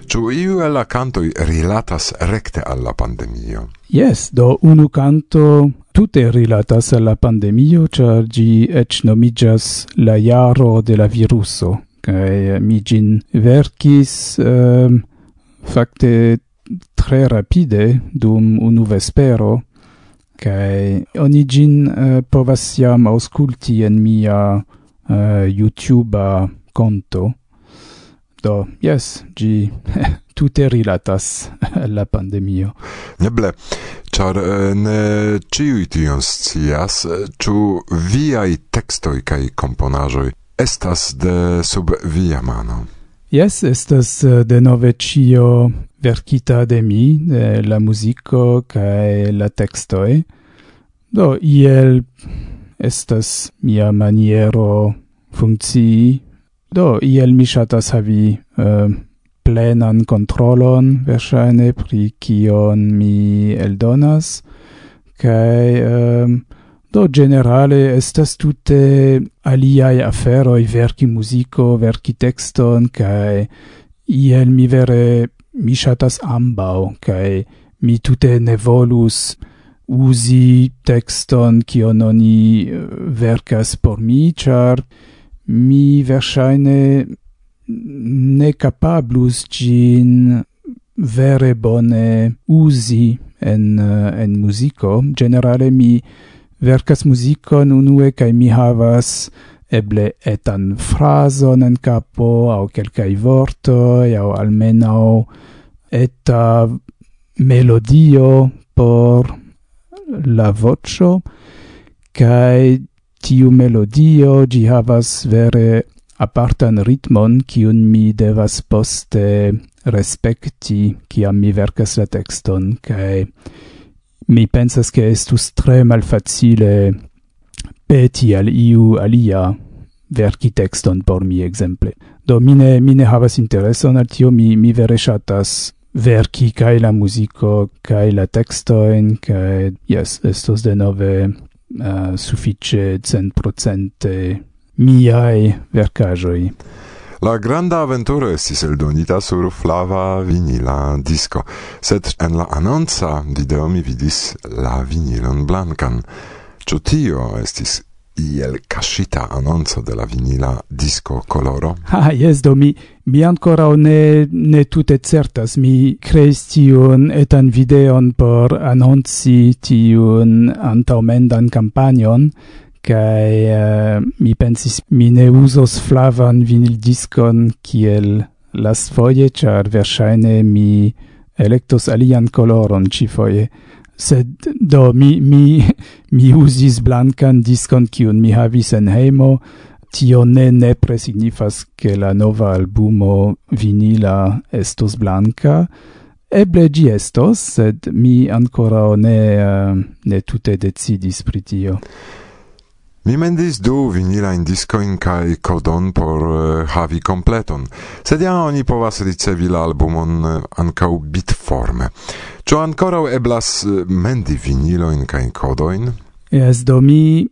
Ĉu iu el la cantoj rilatas rekte al la pandemio? Yes, do unu canto tute rilatas al la pandemio, ĉar ĝi eĉ nomiĝas La jaro de la viruso. Kaj mi ĝin verkis fakte tre rapide dum unu vespero, kaj oni ĝin povas jam aŭskulti en mia YouTuba konto. Do, yes, ĝi tute rilatas al la pandemio. Neble, ĉar ne ĉiuj tion scias, ĉu viaj tekstoj kaj komponaĵoj estas de sub via mano? Yes, estas denove ĉio verkita de mi, de la muziko kaj la tekstoj. Do, iel estas mia maniero funkcii. Do, iel mi ŝatas havi plenan kontrolon, verŝajne, pri kion mi eldonas. Kaj do generale estas tute aliaj aferoj, verki muziko, verki tekston, kaj iel mi vere mi ŝatas ambaŭ, kaj mi tute ne volus uzi tekston kion oni verkas por mi, ĉar mi verŝajne ne kapablus ĝin vere bone uzi en muziko. Generale mi verkas muzikon unue kaj mi havas eble etan frazon en kapo aŭ kelkaj vortoj aŭ almenaŭ eta melodio por la voĉo, kaj tiu melodio ĝi havas vere apartan ritmon kiun mi devas poste respekti kiam mi verkas la tekston, kaj mi pensas ke estus tre malfacile peti al iu alia verki tekston por mi, ekzemple. Do mi ne havas intereson al tio, mi vere ŝatas verki kaj la muziko kaj la tekstojn, kaj yes, estos denove sufiĉe 100% miaj verkaĵoj. La granda aventuro estis eldonita sur flava vinila disco, sed en la anonca video mi vidis la vinilon blankan. Ĉu tio estis iel kaŝita anonco de la vinila disco coloro? Yes, do mi ankoraŭ ne tute certas. Mi kreis tiun etan videon por anonci tiun antaŭmendan kampanjon, kaj mi pensis mi ne uzos flavan vinildiskon kiel lastfoje, ĉar verŝajne mi elektos alian koloron ĉifoje. Sed do mi uzis blankan diskon kiun mi havis en hejmo. Tio ne nepre signifas ke la nova albumo vinila estos blanka. Eble ĝi estos, sed mi ankoraŭ ne tute decidis pri tio. Mi mendis 2 vinilajn diskojn kaj kodon por havi kompleton, sed ja oni povas ricevi la albumon ankaŭ bitforme. Ĉu ankoraŭ eblas mendi vinilojn kaj kodojn? Yes, do mi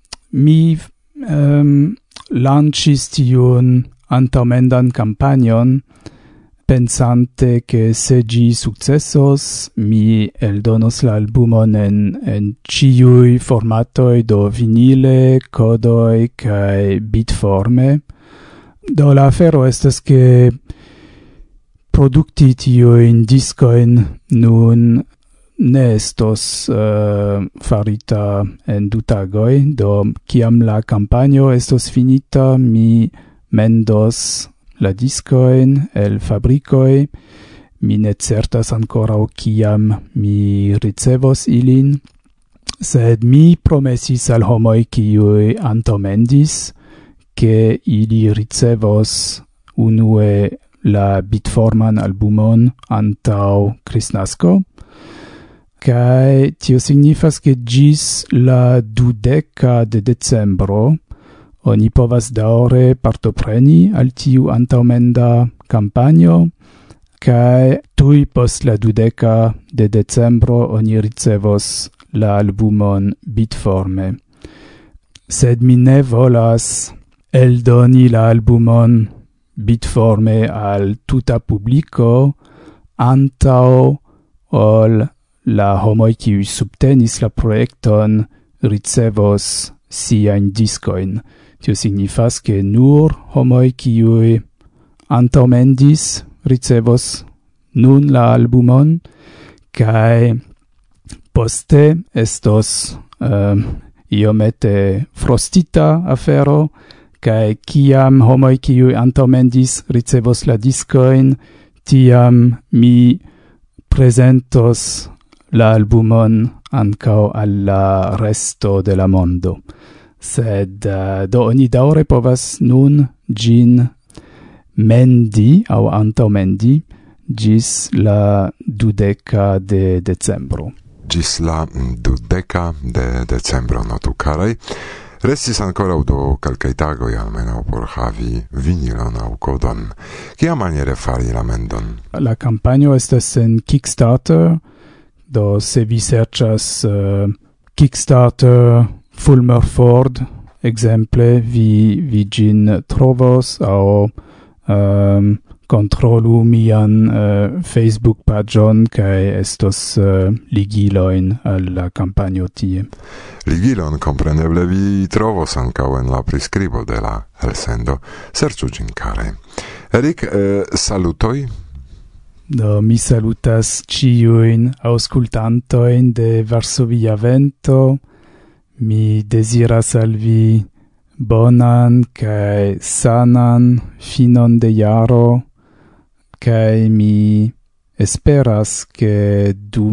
lanĉis tiun antaŭmendan kampanjon pensante che se ĝi sukcesos, mi eldonos la albumon en ĉiuj formatoj, do vinile, kodoj kaj bitforme. Do la afero estas ke produkti tiujn diskojn nun ne estos farita en 2 tagoj, do kiam la kampanjo estos finita, mi mendos la discoin el fabricoi. Mi ne certas ankoraŭ kiam mi ricevos ilin, sed mi promesis al homoj kiuj antaŭmendis, ke ili ricevos unue la bitforman albumon antaŭ Kristnasko, kaj tio signifas ke ĝis la 20 de decembro oni povas daŭre partopreni al tiu antaŭmenda kampanjo, kaj tuj post la 20 de decembro oni ricevos la albumon bitforme. Sed mi ne volas eldoni la albumon bitforme al tuta publico antau ol la homoi kiui subtenis la projekton ricevos siain discoin. Tio signifas che nur homoi kiui antaŭmendis ricevos nun la albumon, kai poste estos iomete frostita afero, kai kiam homoi kiui antaŭmendis ricevos la discoin, tiam mi presentos la albumon ancao alla resto de la mondo. Sed do oni daure povas nun gin mendi au antaŭmendi gis la 20 de decembro. Gis la 20 de decembro, notu carai. Restis ancora do calcai tagoi almeno por havi vinilon au kodon. Kia maniere fari la mendon? La campagno estas en Kickstarter, do se vi serĉas Kickstarter Fulmer Ford, exemple, vi gin trovos, au controlu mian Facebook pagion, kai estos ligiloin al la campagno tie. Ligilon compreneble vi trovos ancao en la prescribo de la elsendo. Serĉu gin care. Erik, salutoi. Do mi salutas ciuin auscultantoin de Varsovia Vento. Mi desiras al vi bonan kai sanan finon de jaro, kai mi esperas che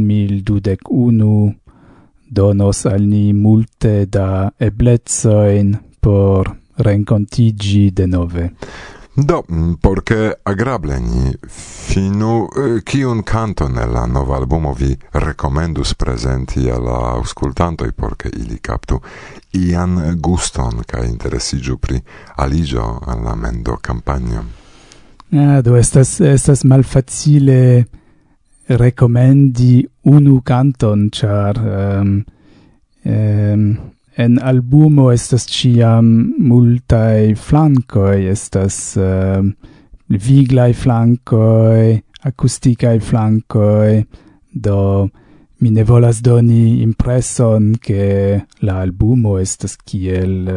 2021 donos al ni multe da eblezoin por rencontigi de nove. Do, porque agrable ni finu, kiun canton la nova albumo vi recomendus presenti alla auscultantoi, porque ili captu ian guston ca interesigiu pri aligio alla mendo campagno. Do estas malfacile recomendi unu canton, char en albumo estas ciam multae flancoi, estas viglai flancoi, akusticae flancoi, do mi ne volas doni impreson che la albumo estas kiel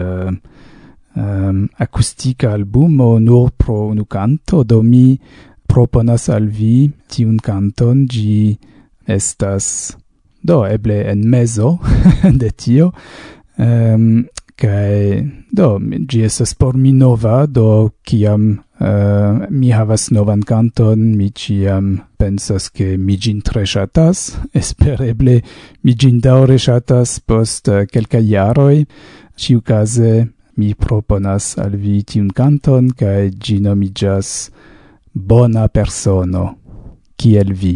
akustika albumo nur pro unu canto, do mi proponas al vi tiun canton, gi estas do eble en mezo de tio, kai do gi estas por mi nova, do kiam mi havas novan canton, mi ciam pensas che mi gin tre ŝatas, espereble mi gin daŭre ŝatas post kelkaj jaroj. Ĉiukaze mi proponas al vi tiun canton, kai gi nomiĝas Bona persono, kiel vi.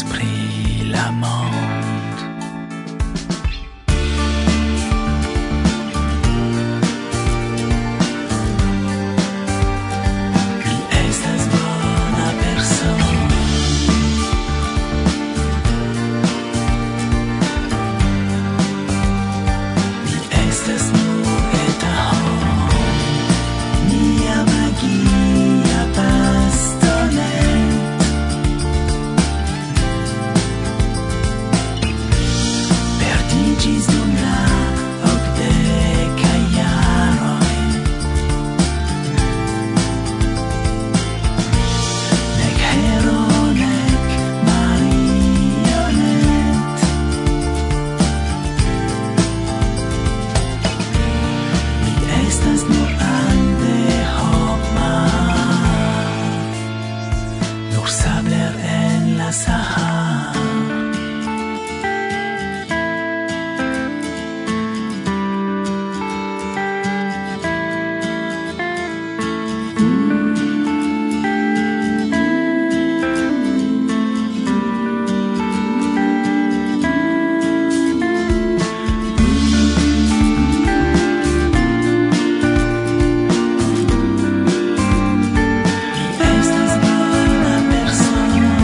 l'esprit, la monde. Mi estas bona persona. Mi estas nur eta homo. Mia magia bastonet. Perdigis dum la okdeka jaroj. Nek hero, nek marionet. Mi estas nur ande homa. Nur sabler en la Sahara. Estas bona persona.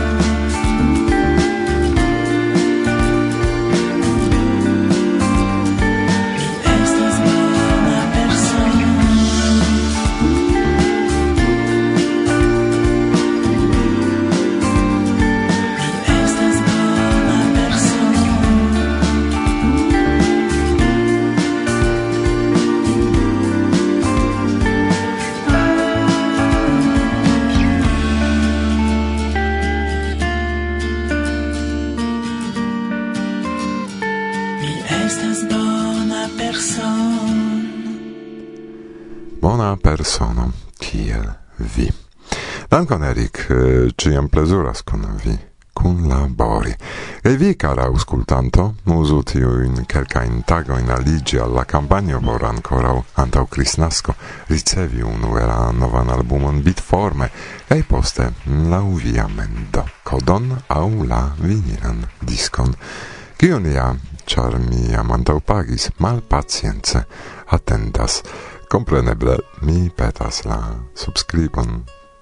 Estas bona persona. Estas bona persona. Mi estas bona persona. Bona persono, kiel vi. Dankon, Erik, ciam plezuras con vi kunlabori. E vi, cara auscultanto, uzu tiujn kelkajn tagojn aligi alla campagno por ankorau antau Kristnasko ricevi unu la novan albumon bitforme kaj poste laŭ via mendo kodon aŭ la vinilan diskon. Kion ja, ĉar mi jam antaŭpagis, malpacience atendas. Compreneble, mi petas la subscribon.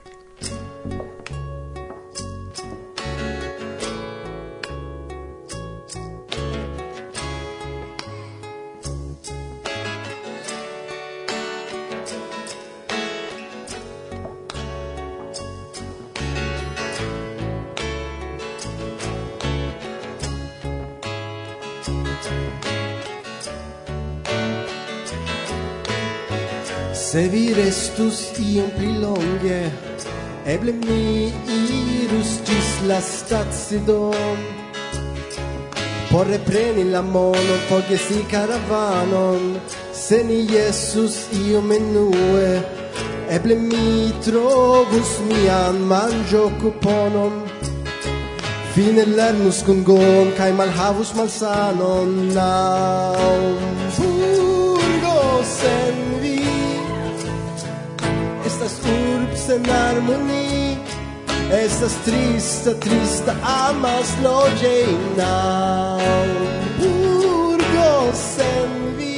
Se vi restus iom pli longe, eble mi irus ĝis la stacidon, por repreni la monon, forgesi karavanon. Se ni jessus iom enue, eble mi trovus mian manĝokuponon. Fine lernus kun gon kaj malhavus malsanon. Naŭburgo sen vi estas urb sen harmoni. Estas trista, trista amasloĝej. Naŭburgo sen vi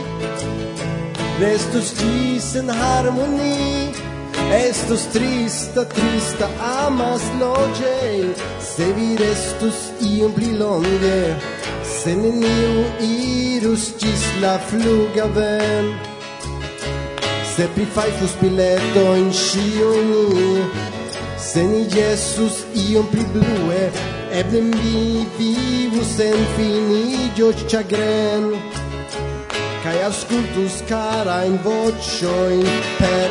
restus ĝis sen harmoni. Estus trista, trista amasloĝej. Se vi restus iom pli longe, se neniu irus ĝis la flughaven, se prifajfus biletojn ĉiuj ni, se ni ĵesus iom pli blue, eble mi vivus sen finiĝo ĉagren, kaj aŭskultus karajn voĉojn per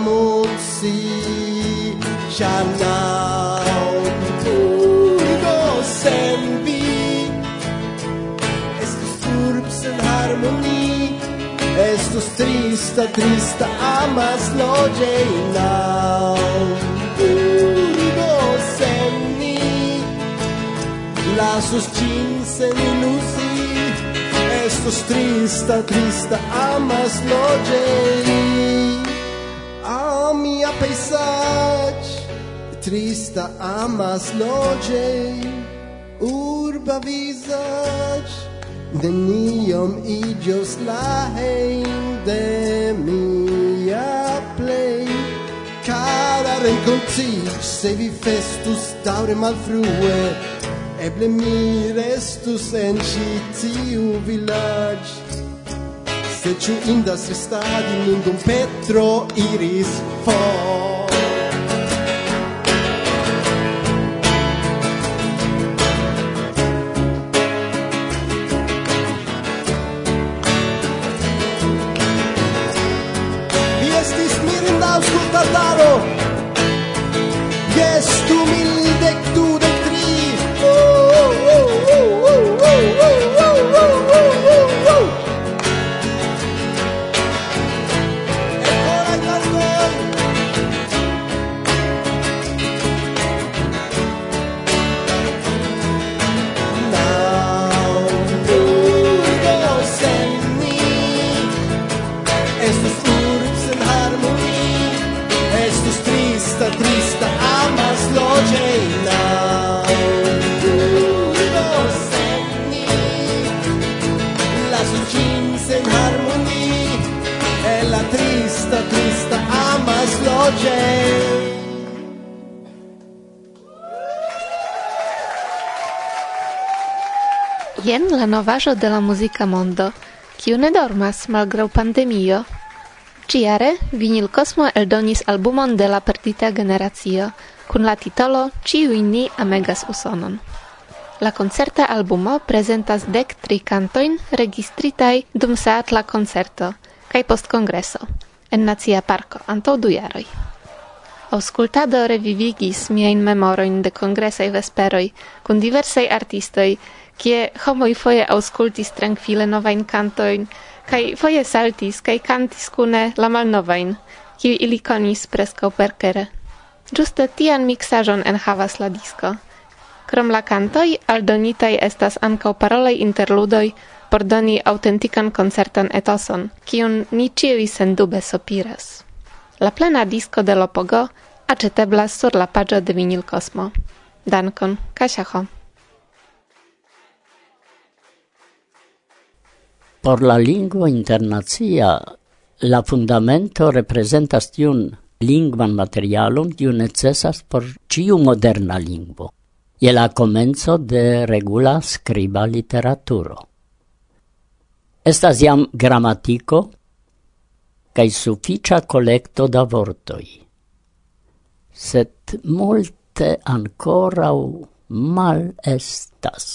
emocii, ĉar naŭburgo sen vi estus urb sen harmoni. Estus trista, trista amasloĝej. Naŭburgo sen ni lasus ĝin sen iluzii. Estus trista, trista amasloĝej. Mia pejzaĝ trista amas loĝej, urba vizaĝ neniam iĝos la hejm de mia plej kara renkontiĝ. Se vi festus daŭre malfrue, eble mi restus en ĉi tiu vilaĝ. Sed ĉu indas restadi nun dum Petro iris for? Vi estis mirinda aŭskultantaro, jes 2023. Trista amas loĝej lasu ĝin sen harmonii, la trista amas loĝej. Jen la novaĵo de la muzika mondo, kiu ne dormas malgraŭ pandemio. Ĉiare Vinyl Cosmo eldonis albumon de la perdita generacio kun la titolo Ĉiuj ni amegas Usonon. La koncerta albumo prezentas 13 kantojn registritaj dum Seatla koncerto kaj post kongreso en Nacia Parko antaŭ 2 jaroj. Aŭskultado revivigis miajn memorojn de kongresaj vesperoj kun diversaj artistoj, kie homoj foje aŭskultis trankvile novajn kantojn, kaj foje saltis kaj kantis kune la malnovajn, kiuj ili konis preskaŭ perkere. Ĝuste tian miksaĵon enhavas la disko. Krom la kantoj, aldonitaj estas ankaŭ parolaj interludoj por doni aŭtentikan koncertan etoson, kiun ni ĉiuj sendube sopiras. La plena disko de Lopogo aĉeteblas sur la paĝo de Vinyl Cosmo. Dankon, Kasia. Por la lingvo internacia, la fundamento reprezentas tiun lingvan materialon, kiu necesas por ĉiu moderna lingvo, je la komenco de regula skriba literaturo. Estas jam gramatiko kaj sufiĉa kolekto da vortoj, sed multe ankoraŭ malestas.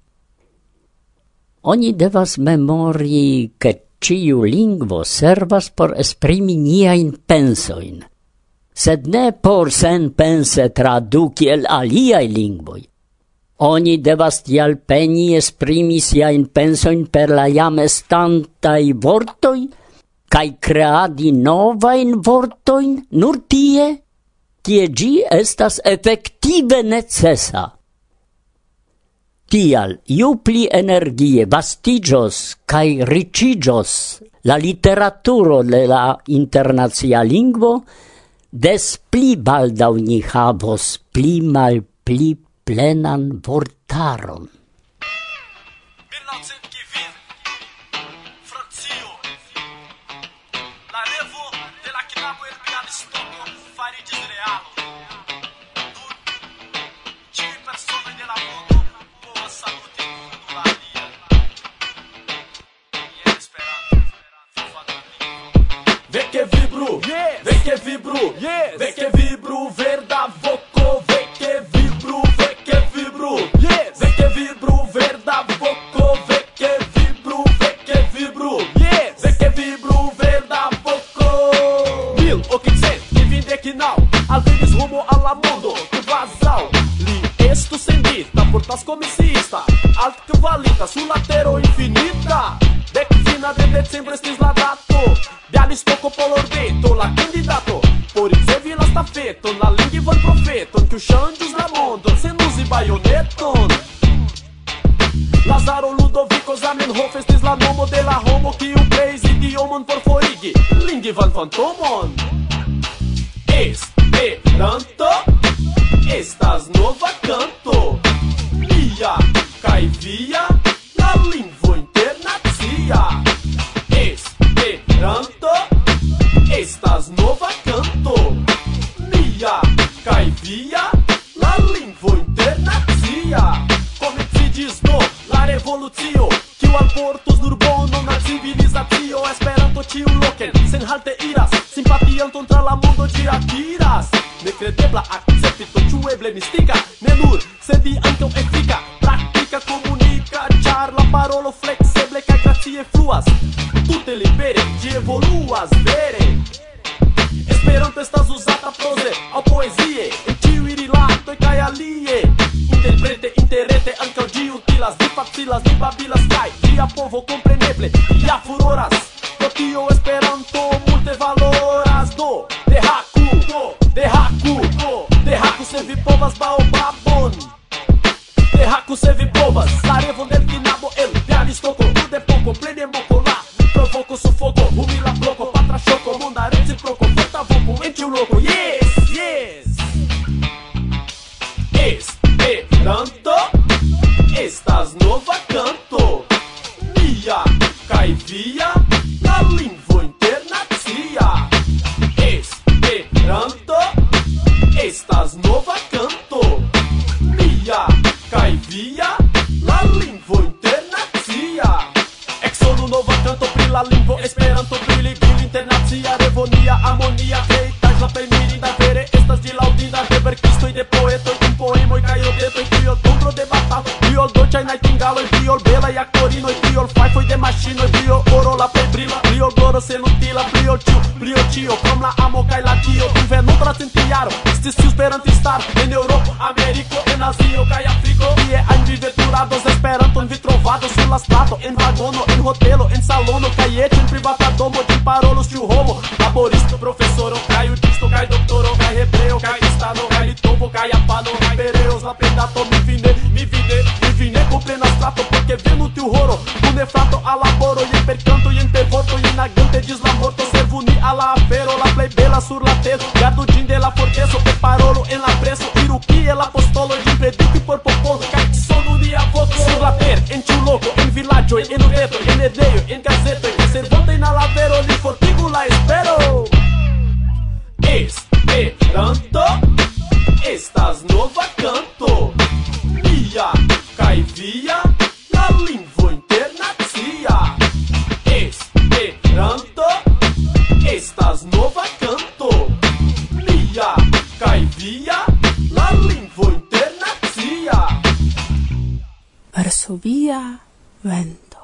Oni devas memori, ke ĉiu lingvo servas por esprimi niajn pensojn, sed ne por senpense traduki el aliaj lingvoj. Oni devas tial peni esprimi siajn pensojn per la jam estantaj vortoj kaj kreadi novajn vortojn nur tie, kie ĝi estas efektive necesa. Tial, ju pli energie vastiĝos kaj riĉiĝos la literaturo de la internacia lingvo, des pli baldaŭ ni havos pli malpli plenan vortaron. 1920, Francio, la revo de la knabo el Bialistoko fariĝis realo. Nur ĉiuj personoj de la mondo povas saluti unu la alian. Jen Esperanto, fifada lingvo. Ve que vibru, ve que vibru, ve que vibru, verda voko, ve que vibru, ve que vibru, ve que vibru, verda voko, ve que vibru, ve que vibru, ve que vibru, verda voko. 1829, alvenis rumo al la mondo, Vazal, li estu sendita, portas komisista, alt kvalita, su latero infinita. 19 de decembro estis la dato, Bialistoko polordeto, la candidato, por ricevi la stafeton, la lingvan profeton, kiu ŝanĝus la mondon, sen uzi bajoneton. Lazaro Ludovico Zamenhof estis la nomo de la homo, kiu kreis idiomon por forigi lingvan fantomon. Esperanto estas nova canto. Mia kai via la lingvo internacia. Esperanto estas nova canto. Mia kai via la lingvo internacia. Komenciĝis do la revolucio, kiu alportos nur bonon al civilizatio. Esperanto ĉiuloken senhalte iras, simpatian kontraŭ la mondo ĝi akiras. Nekredebla akcepto, ĉu eble mistika, ne nur, sed ankaŭ efika, praktika, komunika, ĉar la parolo fleksible kaj gracie fluas. Tute libere ĝi evoluas vere. Esperanto estas uzata proze aŭ poezie, en ĉiuj rilatoj kaj alie. Interprete, interrete, ankaŭ ĝi utilas, vi facilas, vi babilas kaj ĝia povo kompreneble ja furoras. Pro tio Esperanto multe valoras. Do, de haku se vi povas baobabon. De haku se vi povas la revo del knabo el Bialistoko. De poko, plene moko la provoko sufoko, humila bloko, patra ŝoko, monda reciproko, forta voko en tiu loko. Yes, yes. Esperanto estas nova canto. Mia kaj via la lingvo internacia. Esperanto estas nova canto. Mia kaj via la lingvo internacia. Exonu nova canto pri la lingvo Esperanto, pri ligilo internacia, revonia, harmonia, kreitaj la plej mirinda vere estas ĝi laŭdinda de verkistoj, de poetoj, kun poemoj kaj objetoj, pli ol nombro de bataloj, pli ol dolĉaj najtingaloj, pli ol belaj aktorinoj, pli ol fajfoj de maŝinoj, pli ol oro la plej brila, pli ol gloro senutila, pli ol ĉio, krom la amo kaj la dio. Dum venonta centjaro estis tiu esperantistaro en Eŭropo, Ameriko, en Azio kaj Afriko. Tie ajn vi veturados Esperanton vi trovados sur la strato, en vagono, en hotelo, en salono kaj eĉ en privata domo ĝin parolos ĉiu homo. Laboristo, profesoro, kaj juĝisto, kaj doktoro, kaj hebreo, kaj kristano, kaj litovo, kaj japano, kaj pereos la pendato. Mi vine komprenas strato, porque venu tiu horo, kun frato al laboro, jen per kanto, jen per vorto, jen agante ĝis la morto. Servu ni al la afero, la plej bela sur la tero. Gardu ĝin de la forgeso, per parolo en la preso. Iru kiel apostolo, ĝin prediku por popolo, kaj sonu nia voko. Sur la ter, en ĉiu loko, en vilaĝoj, en urbetoj, en lernejoj, en gazetoj, servontaj al la vero, li fortigu la espero. Esperanto estas nova canto. Mia kaj via la lingvo internacia. Esperanto estas nova canto. Mia kaj via la lingvo internacia. Varsovia vento.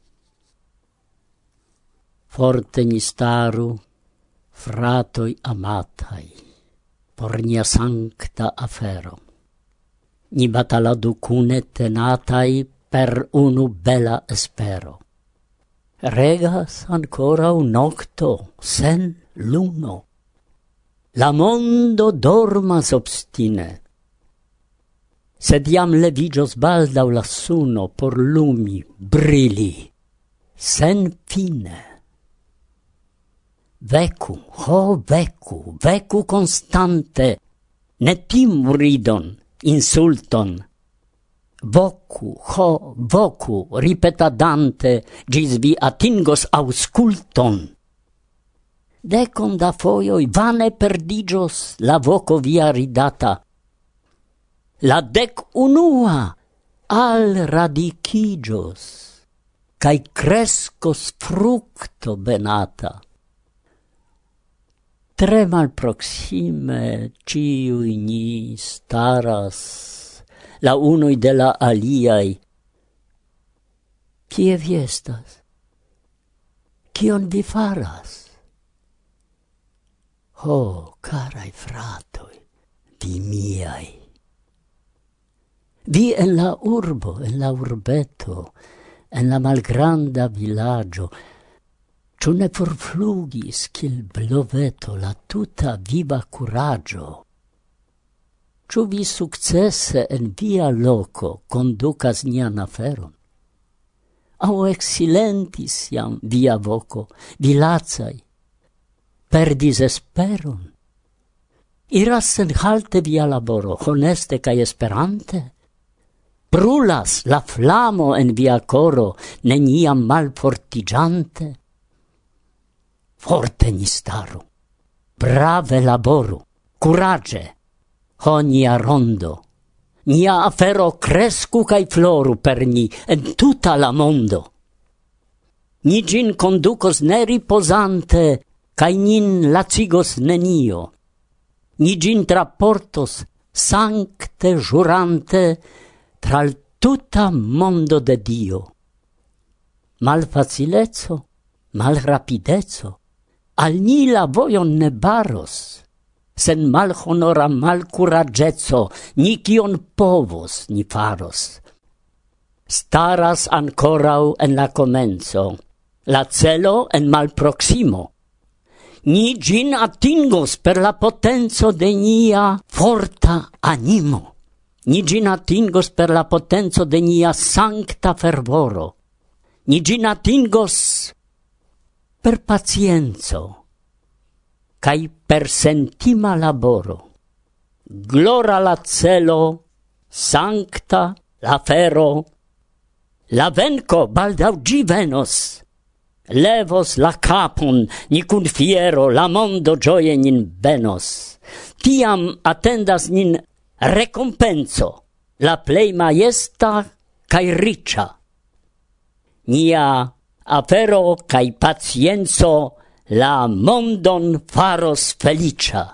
Forte ni staru, fratoj amataj, por nia sankta afero. Ni bataladu kune tenataj per unu bela espero. Regas ankoraŭ nokto sen luno. La mondo dormas obstine, sed jam leviĝos baldaŭ la suno por lumi, brili, senfine. Veku, ho veku, veku constante, ne timu ridon, insulton. Voku, ho, voku, ripetadante, ĝis vi atingos aŭskulton. Dekon da fojoj vane perdiĝos la voko via ridata. La 11 alradikiĝos, kaj kreskos frukto benata. Tre malproksime ĉiuj ni staras, la unoj de la aliaj. Kie vi estas? Kion vi faras? Ho, caraj fratoj, vi miaj. Vi en la urbo, en la urbeto, en la malgranda vilaĝo, ĉu ne forflugis kiel bloveto la tuta viva kuraĝo? Ĉu vi sukcese en via loko kondukas nian aferon? Aŭ eksilentis jam via voko, vi lacaj, perdis esperon? Iras senhalte via laboro, honeste kaj esperante? Brulas la flamo en via coro, neniam malfortigiante? Forte ni staru, brave laboru, curage, ho nia rondo, nia afero crescu cae floru per ni en tuta la mondo. Ni gin conducos ne riposante, cae nin lacigos nenio. Ni gin traportos sancte jurante tral tuta mondo de Dio. Malfacilezzo, malrapidezzo, al ni la vojon ne baros. Sen malhonora malcuragezzo, ni kion povos ni faros. Staras ancorau en la comenzo, la celo en malproximo. Ni gin atingos per la potenzo de nia forta animo. Ni gin atingos per la potenzo de nia sancta fervoro. Ni gin atingos per pacienzo, cae per sentima laboro. Glora la celo, sancta la fero, la venco baldau gi venos. Levos la capon, ni cun fiero, la mondo gioie nin benos. Tiam attendas nin recompenso, la plei maiesta cae riccia. Nia afero cae pacienzo la mondon faros felicia.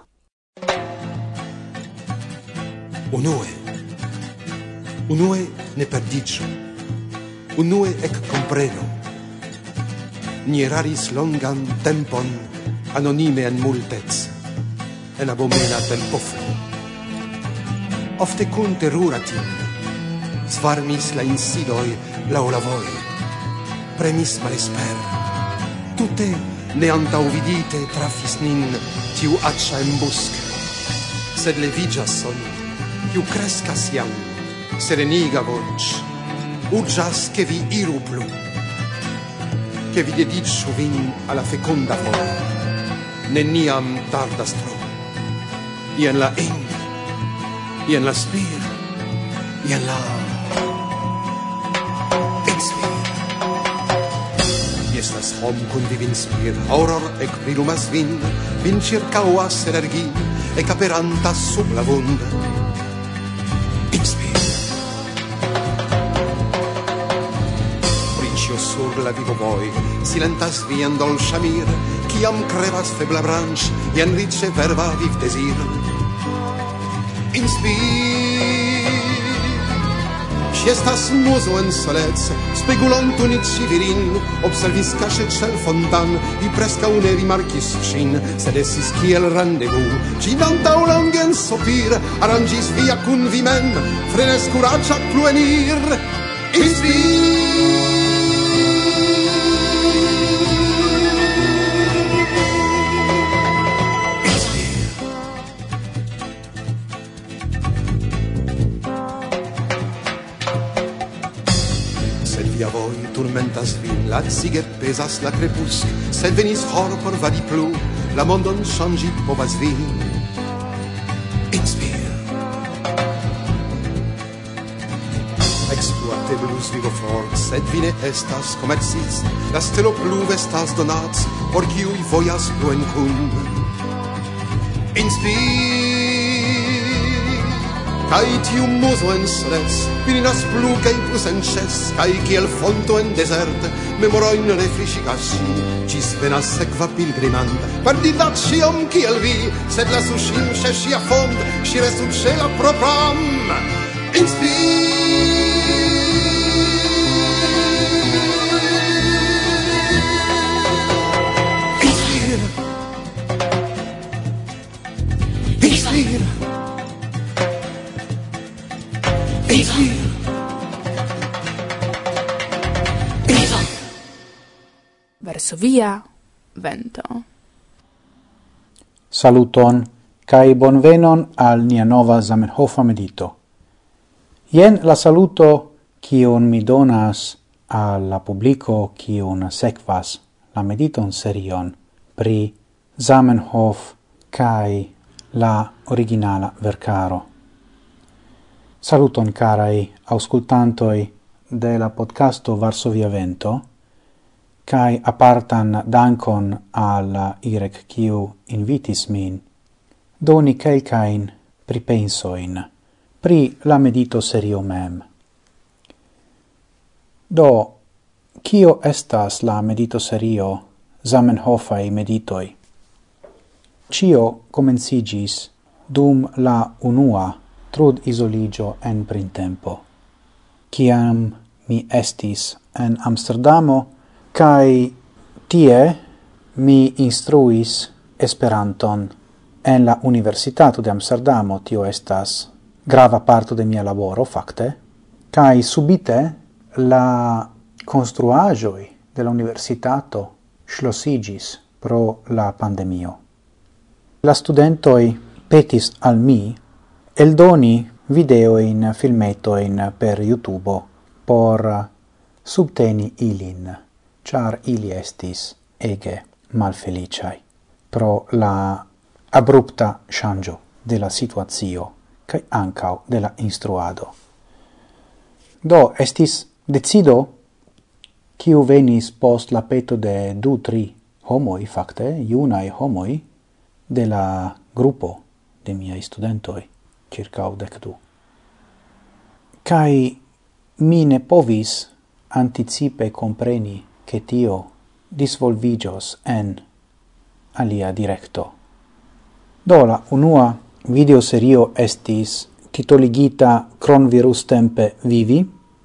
Unue ne perdicio, unue ec compreno. Ni eraris longan tempon, anonime en multez, en abomena tempofo. Ofte cun terura tim, svarmis la insidoi lau la voi, premis malesper. Tute ne antauvidite trafis nin tiu accia embusc, sed levigas son, tiu crescas iam, sereniga voce, urgas che vi iru plu, che vi dedicio vin alla feconda voi, neniam tardas tro. Ien la ing, ien la spir, ien la inspir. Estas hom cun viv inspir, auror ec brilumas vin circauas energi, ec aperantas sub la vund. Inspir. Sur la vivo voi, silentas vien dolcia mir, ciam crevas febla branch, e enrice verba viv desir. Inspir. Si estas muso en solez, spegulant unici virin, observis cache cel fontan, vi presca une rimarcis shin, sed essis kiel rendezvous, ci dantau longen sopir, arrangis via cun vi men, frenes curaccia pluenir. Inspir. Turmentas vin, lacige pesas la crepusc, sed venis hor por vadi plu, la mondon changi povas vin. Inspir. Exploateblus vivo fort, sed vi ne estas commercis, la stelo plu vestas donats, por kiui vojas pluen cun. Inspir. Cae tiu muso en sles, vininas plu cae plus en ces, cae kiel fonto en desert, memoroin refrescicas si, cis venas sequa pilgrimant, perdida ciom kiel vi, sed la sushim ce sia fond, si restu ce la propram. Inspir. Inspir. Inspir. Inspir. Verso via vento. Saluton, cae bonvenon al nia nova Zamenhofa medito. Ien la saluto cion mi donas al la publico cion sekvas la mediton serion pri Zamenhof cae la originala vercaro. Saluton carai auscultantoi de la podcasto Varsovia Vento, kai apartan dankon al Irek kiu invitis min, doni kelkain pripensoin pri la medito serio mem. Do, kio estas la medito serio Zamenhofai meditoi? Cio comencigis dum la unua trud isoligio en printempo, ciam mi estis en Amsterdamo, kai tie mi instruis Esperanton en la Universitato de Amsterdamo. Tio estas grava parto de mia laboro, facte, kai subite la construagioi de la Universitato schlossigis pro la pandemio. La studentoi petis al mi eldoni videoin, filmetoin per YouTube por subteni ilin, char ili estis ege malfeliciai pro la abrupta changio de la situatio cae ancau de la instruado. Do, estis decido kiu venis post la peto de 2-3 homoi, facte, iunai homoi, de la gruppo de miei studentoi, circa 12. Kai mi ne povis anticipe compreni che tio disvolvigios en alia directo. Do la unua videoserio estis titoligita Cronvirus tempe vivi,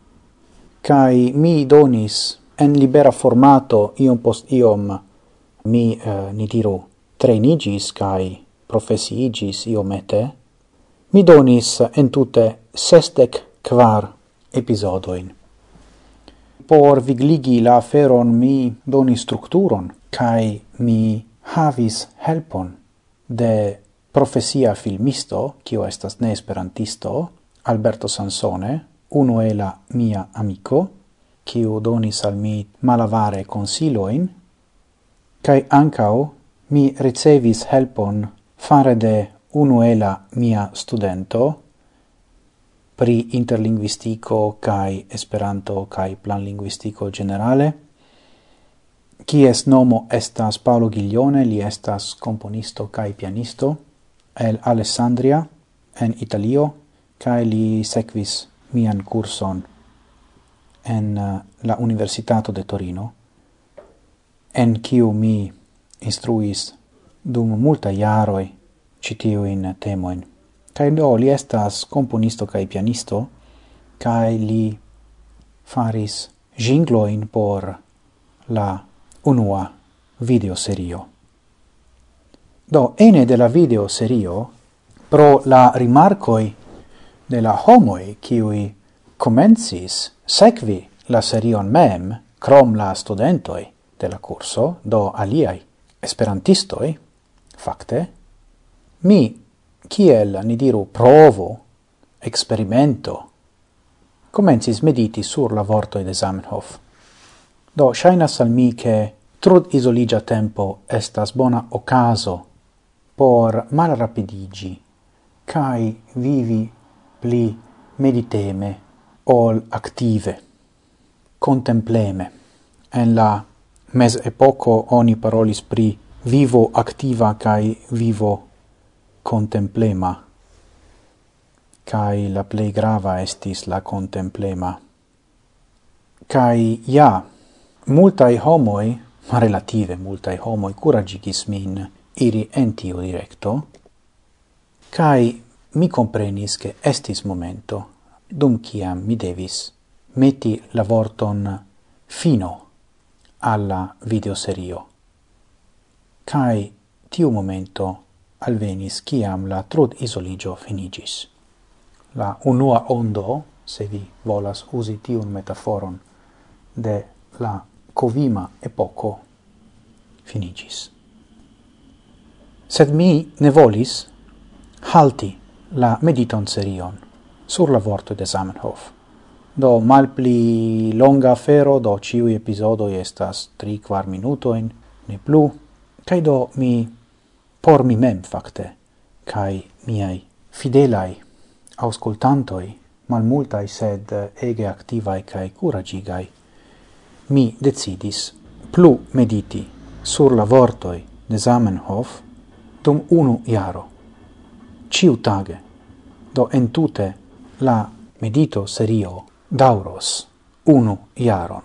kai mi donis en libera formato iom post iom mi ni diru trainigis kai profesiigis iomete, mi donis entute 64 episodoin. Por vigligi la aferon mi donis strukturon, kai mi havis helpon de profesia filmisto, kio estas ne esperantisto, Alberto Sansone, unu ela mia amico, kiu donis al mi malavare consiloin, kai ancau mi ricevis helpon fare de unuela mia studento pri interlinguistico kai esperanto kai planlinguistico generale, kies nomo estas Paolo Giglione. Li estas componisto kai pianisto el Alessandria en Italio, kai li sekvis mian curson en la Universitato de Torino, en kiu mi instruis dum multa jaroi citiuin temoin. Kai do li estas componisto kai pianisto, kai li faris jingloin por la unua videoserio. Do, ene de la videoserio, pro la rimarcoi de la homoi kiui comencis sekvi la serion mem, crom la studentoi de la curso, do aliai esperantistoi, facte, mi, kiel ni diru provo, experimento, comencis mediti sur la vortoi de Zamenhof. Do, shainas al mi che trud isoligia tempo estas bona ocaso por mal rapidigi, kai vivi pli mediteme ol active, contempleme. En la mes epoco oni parolis pri vivo activa kai vivo contemplema, kai la plei grava estis la contemplema. Kai ja, multai homoi, relative multai homoi, curagigis min iri en tiu directo, kai mi comprenis che estis momento dum ciam mi devis meti la vorton fino alla videoserio. Kai tiu momento alvenis ciam la trud isoligio finigis. La unua ondo, se vi volas usi tiun metaforon de la covima epoco, finigis. Sed mi ne volis halti la mediton serion sur la vorto de Zamenhof. Do malpli longa afero, do ciui episodoi estas 3-4 minutoin, ne plu, kai do mi, por mi mem facte, kai miei fidelai auscultantoi, malmultai sed ege activai kai curagigai, mi decidis plu mediti sur la vortoi de Zamenhof dum 1 jaro, ciu tage, do entute la medito serio dauros 1 jaron.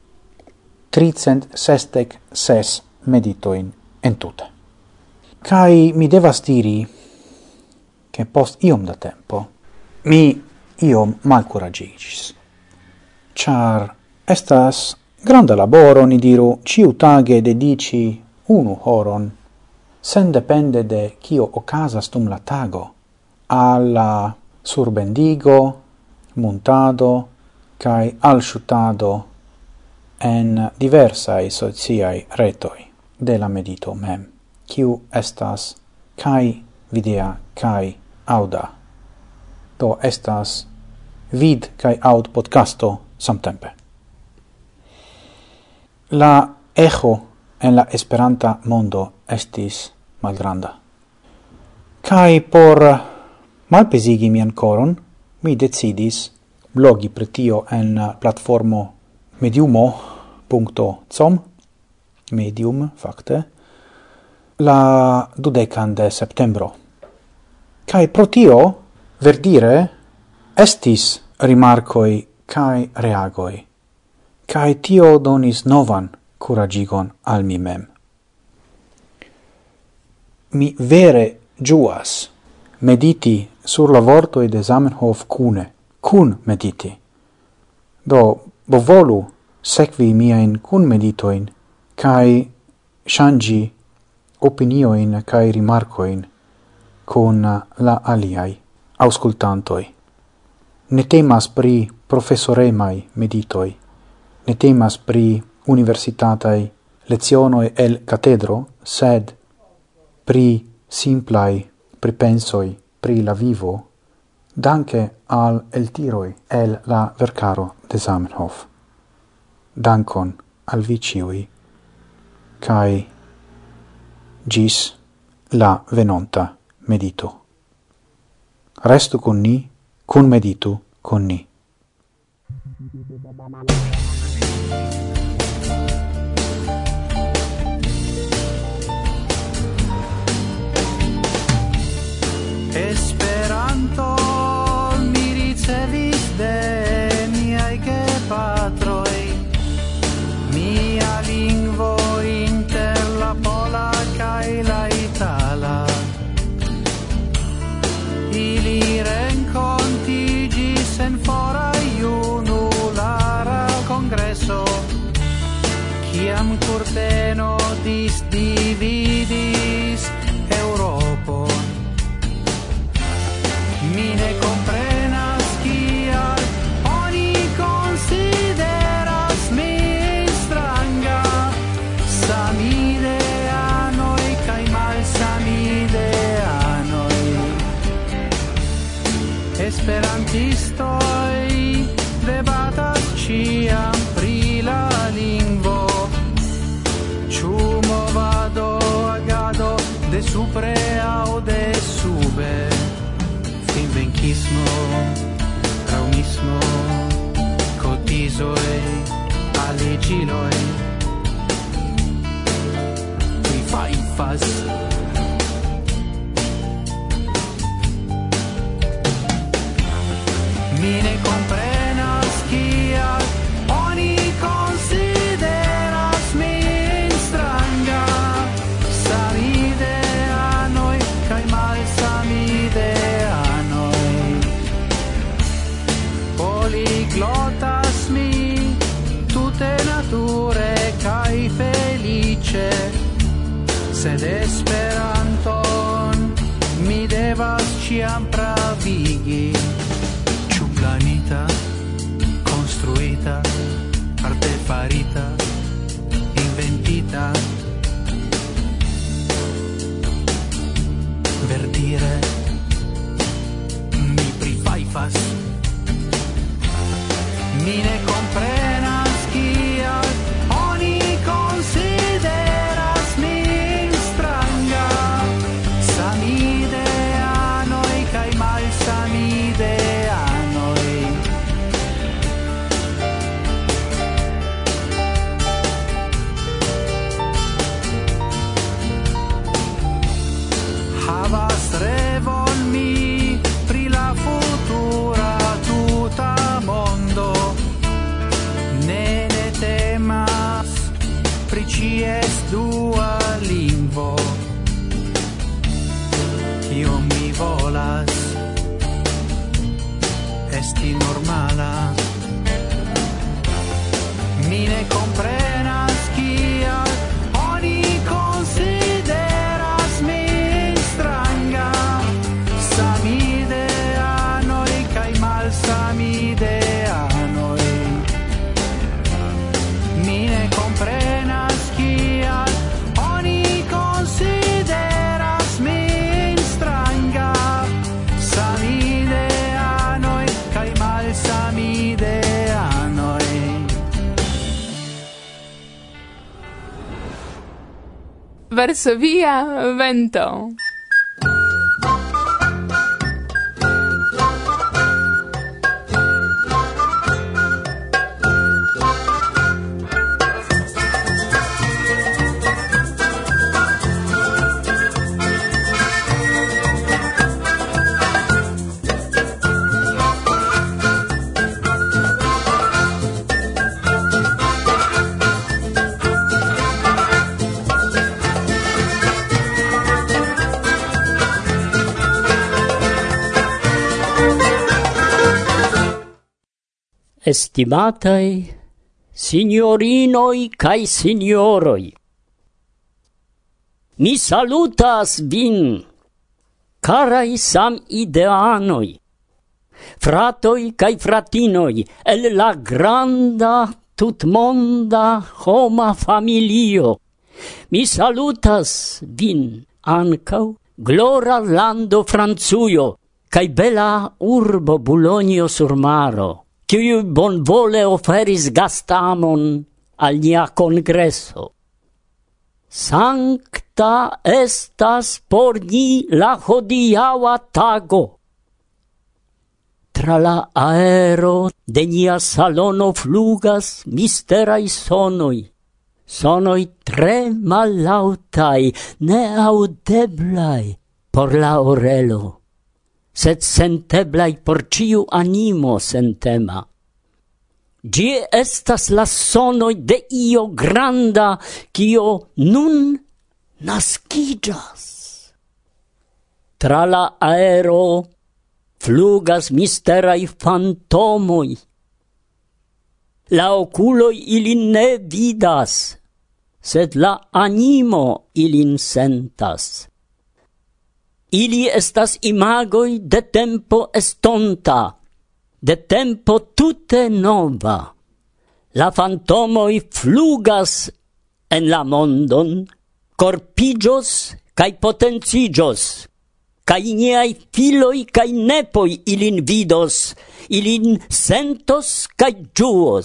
366 meditoin entute. Kai mi devas diri che post iom da tempo mi iom malcuragigis. Char estas granda laboro, ni diru, ciu tage dedici 1 horon, sen depende de cio ocasas dum la tago, alla surbendigo, montado, cae alshutado en diversae sociae retoi de la medito mem, ciu estas cae videa cae auda. Do estas vid cae aud podcasto samtempe. La echo en la esperanta mondo estis malgranda. Cae por malpesigi mian coron, mi decidis blogi pritio en platformo mediumo.com, medium, facte, la 12 de septembro. Cae pro tio, verdire, estis rimarcoi cae reagoi, cae tio donis novan curagigon al mi mem. Mi vere giuas mediti sur la vortoi de Zamenhof cun mediti. Do, volu sekvi miain cun meditoin, cae changi opinioin cae rimarcoin con la aliai auscultantoi. Ne temas pri professoremai meditoi, ne temas pri universitatai lezionoi el catedro, sed pri simplai pripensoi pri la vivo, danke al eltiroi el la vercaro de Zamenhof. Dankon al vi ciui, cae gis la venonta medito. Restu con ni, cun meditu con ni. Esperanto mi ricevis de miai gepatroi, mia lingvo inter la pola cae la itala. Ili rencontigis en fora junulara congresso, ciam curteno disdividis Europon. Mi ne comprenas kial oni consideras min stranga, samideanoi kai malsamideanoi. Esperantistoi debatas ciam pri la lingvo, ciu movado agado de supre au de sube. Finvenkismo, raunismo, cotizoi, alegiloi, fifaifas. Mi ne comprenas kial oni consideras min stranga, samideanoi kai malsamideanoi. Poliglotas mi tute nature kai felice, sed Esperanton mi devas ciam pravigi. Ciu planita, construita, artefarita, inventita, verdire mi prifaifas. Mi ne comprenas kial oni consideras min stranga, samideanoi esti normala. Mi ne comprenas kial oni consideras min stranga. Samideanoj kaj malsamideanoj. Mi ne comprenas kial oni consideras min stranga. Samideanoj kaj malsamideanoj. Varsovia vento. Estimatai signorinoi cae signoroi, mi salutas vin, carai samideanoi, fratoi cae fratinoi, el la granda tutmonda homa familio. Mi salutas vin ancau, glora lando Franzuio, cae bella urbo Bulonio sur Maro, kiu bonvole oferis gastamon al nia congresso. Sancta estas por ni la hodiaŭa tago. Tra la aero de nia salono flugas misteraj sonoj, sonoj tre mallaŭtaj, neaŭdeblaj por la orelo, sed senteblai por ciu animo sentema. Gi estas la sonoi de io granda, cio nun nascigas. Tra la aero flugas misterai fantomoi. La oculoi ilin ne vidas, sed la animo ilin sentas. Ili estas imagoi de tempo estonta, de tempo tute nova. La fantomoi flugas en la mondon, corpigios cae potencigios, cae niai filoi cae nepoi ilin vidos, ilin sentos cae giuos.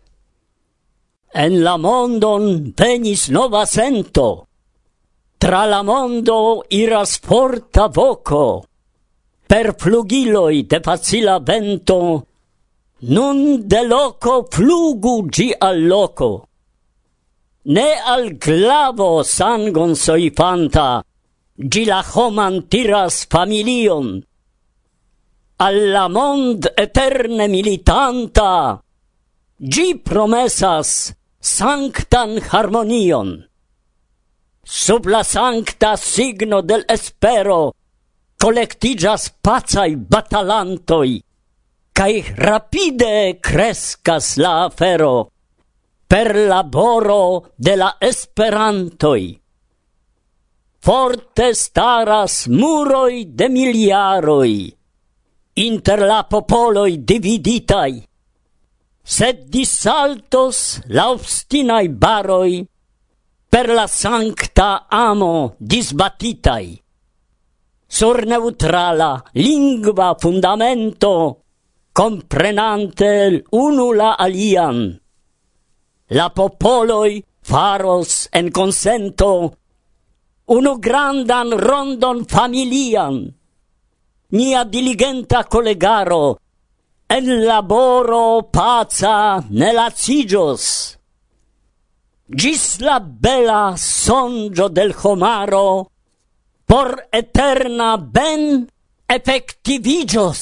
En la mondon venis nova sento, tra la mondo iras forta voco, per flugiloi de facila vento, nun de loco flugu gi al loco. Ne al glavo sangon soifanta, gi la homan tiras familion. Alla mond eterne militanta, gi promesas sanctan harmonion. Sub la sancta signo del espero collectigas pazai batalantoi, cae rapide crescas la afero per laboro de la esperantoi. Forte staras muroi de miliaroi, inter la popoloi dividitai, sed dissaltos la obstinai baroi per la sancta amo disbatitai. Sur neutrala lingua fundamento, comprenante unu la alian, la popoloi faros en consento unu grandan rondon familian, nia diligenta collegaro en laboro paca ne lacigios. Gis la bella sonjo del homaro por eterna ben effectivigios.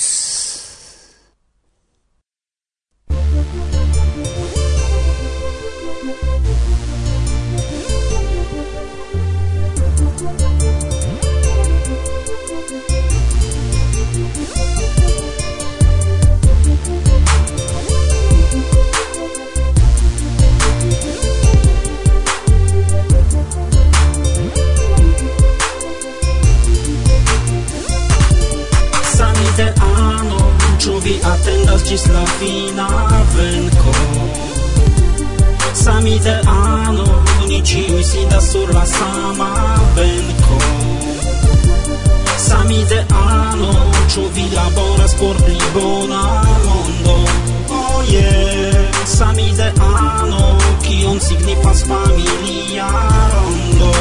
atendas ĝis la fina venko. Samideano, ni ĉiuj sidas sur la sama benko. Samideano, ĉu vi laboras por pli bona mondo? Oh yeah, samideano, kion signifas familia rondo?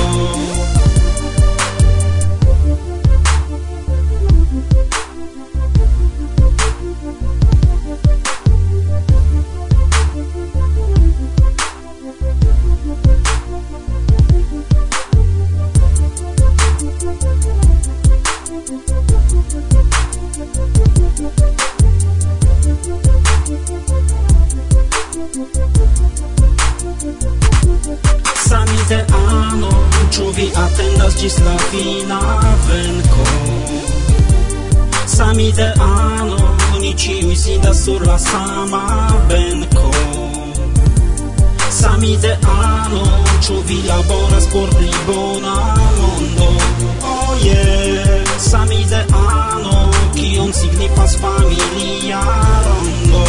Samideano, ĉu vi atendas ĝis la fina venko? Samideano, ni ĉiuj sidas sur la sama benko. Samideano, ĉu vi laboras por pli bona mondo? Oh yeah, samideano, kion signifas familia rondo?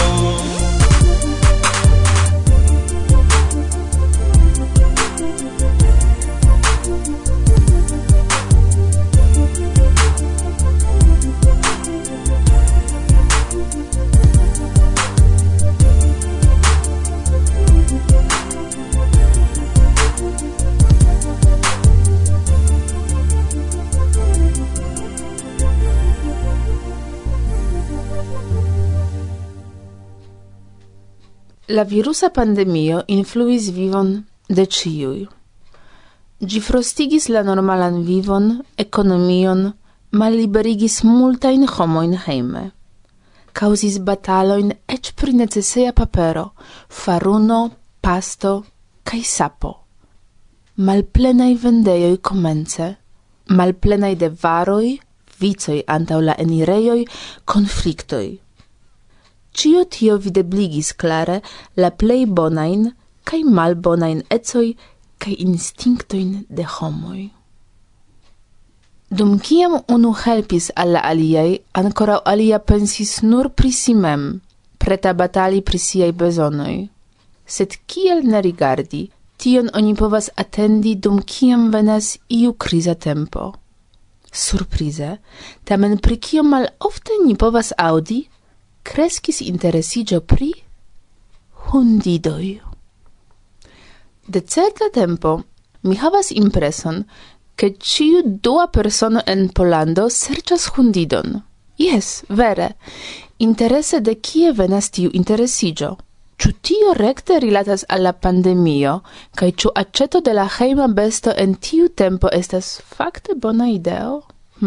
La virusa pandemio influis vivon de ĉiuj. Ĝi frostigis la normalan vivon, ekonomion, malliberigis multajn homojn hejme. Kaŭzis batalojn eĉ pri neceseja papero, faruno, pasto kaj sapo. Malplenaj vendejoj komence, malplenaj de varoj, vicoj antaŭ la enirejoj, konfliktoj. Cio tio videbligis klare la plej bonajn kaj malbonajn ecoj kaj instinktojn de homoj. Dum kiam unu helpis al la aliaj, ankoraŭ alia pensis nur pri si mem, preta batali pri siaj bezonoj. Sed kiel ne rigardi, tion oni povas atendi dum kiam venas iu kriza tempo. Surprize, tamen pri kio malofte ni povas aŭdi, kreskis interesigio pri hundidoj. De certa tempo mi havas impreson, ke ĉiu dua persono en Pollando serĉas hundidon. Jes, vere. Interese de kie venas tiu interesigio? Ĉu tio rekte rilatas al la pandemio, kaj ĉu aĉeto de la hejma besto en tiu tempo estas fakte bona ideo?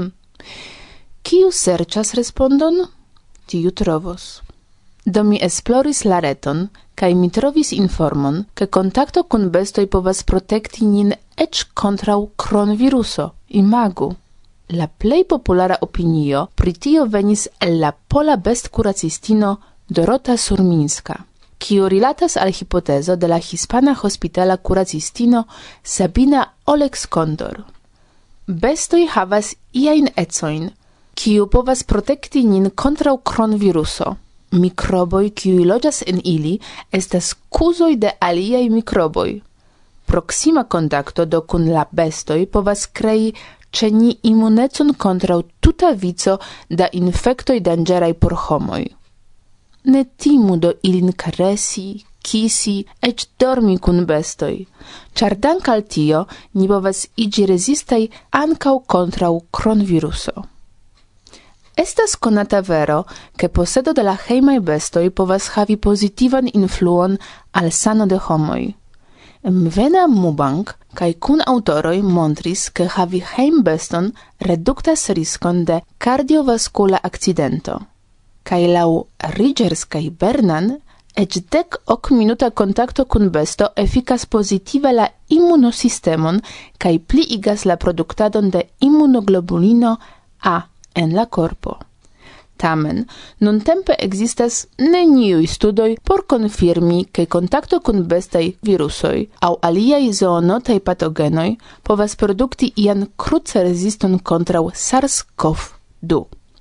Kiu serĉas respondon? Tiu trovos. Do mi esploris la reton, kaj mi trovis informon, ke kontakto kun bestoj povas protekti nin eĉ kontraŭ kronviruso. Imagu. La plej populara opinio pri tio venis el la pola bestkuracistino Dorota Surminska, kiu rilatas al hipotezo de la hispana hospitala kuracistino Sabina Olex-Kondor. Bestoj havas iajn ecojn, kiu povas protekti nin kontraŭ kronviruso. Mikroboj, kiuj loĝas en ili, estas kuzoj de aliaj mikroboj. Proksima kontakto do kun la bestoj povas krei ĉe ni imunecon kontraŭ tuta vico da infektoj danĝeraj por homoj. Ne timu do ilin karesi, kisi, eĉ dormi kun bestoj, ĉar dank al tio ni povas iĝi rezistaj ankaŭ kontraŭ kronviruso. Estas konata vero, ke posedo de la hejmaj bestoj povas havi pozitivan influon al sano de homoj. Mvena Mubang kaj kunaŭtoroj montris, ke havi hejmbeston reduktas riskon de kardiovaskula akcidento. Kaj laŭ Ridgers kaj Bernan, eĉ 10-minuta kontakto kun besto efikas pozitive la imunosistemon kaj pliigas la produktadon de imunoglobulino A en la korpo. Tamen, nuntempe existas neniuj studoj por konfirmi, ke kontakto kun bestaj virusoj aŭ aliaj zoonotaj patogenoj povas produkti ian kruce reziston kontraŭ SARS-CoV-2.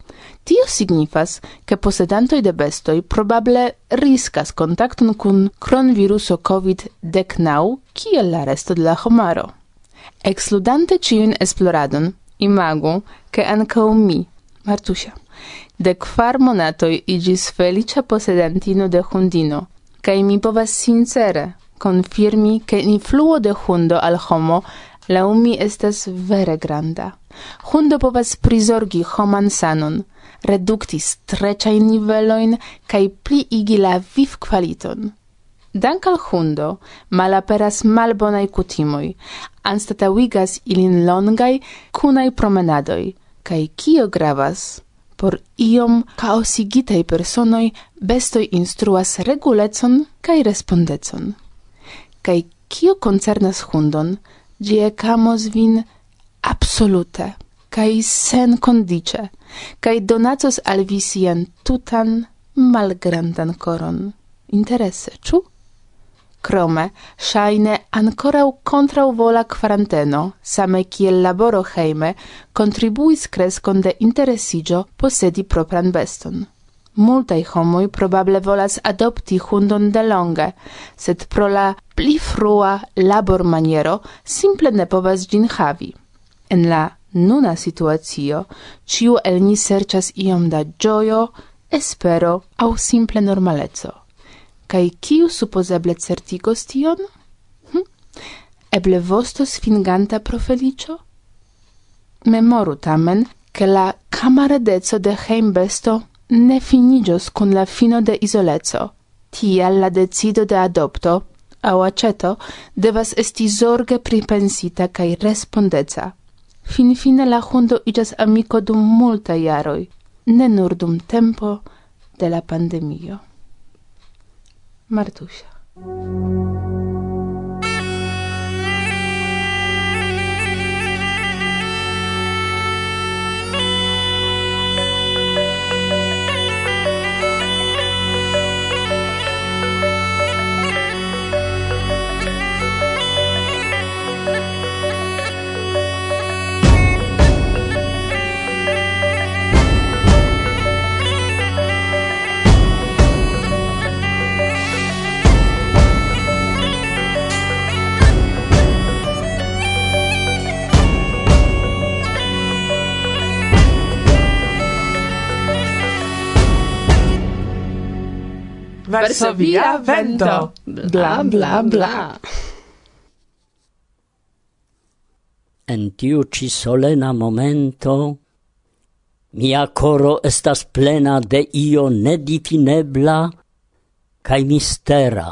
Tio signifas, che posedantoi de bestoi probable riscas kontakton kun kronviruso COVID-19 kiel la resto de la homaro. Excludante ciun esploradon, imagu, che ancau mi, Martusia, de 4 monatoi igis felicia posedantino de hundino, cae mi povas sincere confirmi che influo de hundo al homo lau mi estas vere granda. Hundo povas prizorgi homan sanon, redukti strecciain niveloin cae pliigi la viv qualiton. Dank al hundo malaperas malbonai kutimoi, anstataŭigas ilin longai kunai promenadoi, cae kio gravas, por iom kaosigitaj personoj bestoj instruas regulecon cae respondecon. Cae kio concernas hundon, ĝi ekamos vin absolute, cae sen condice, cae donacos al vi sian tutan malgrandan koron. Interesse, ĉu? Krome, ŝajne ankoraŭ kontraŭvola kvaranteno, same kiel laboro hejme, kontribuis kreskon de interesiĝo posedi propran beston. Multaj homoj probable volas adopti hundon delonge, sed pro la pli frua labormaniero simple ne povas ĝin havi. En la nuna situacio, ĉiu el ni serĉas iom da ĝojo, espero aŭ simple normaleco. Kai kiu supozeble certigos tion? Eble vosto sfinganta pro felicio? Memoru tamen, che la camaradeco de heimbesto ne finiĝos kun la fino de izoleco. Tial la decido de adopto aŭ aĉeto devas esti zorge pripensita kaj respondeca. Finfine la hundo iĝas amiko dum multaj jaroj, ne nur dum tempo de la pandemio. Martusia. Verso via vento. Bla bla bla. En tiu ci solena momento, mia coro estas plena de io nedifinebla cae mistera.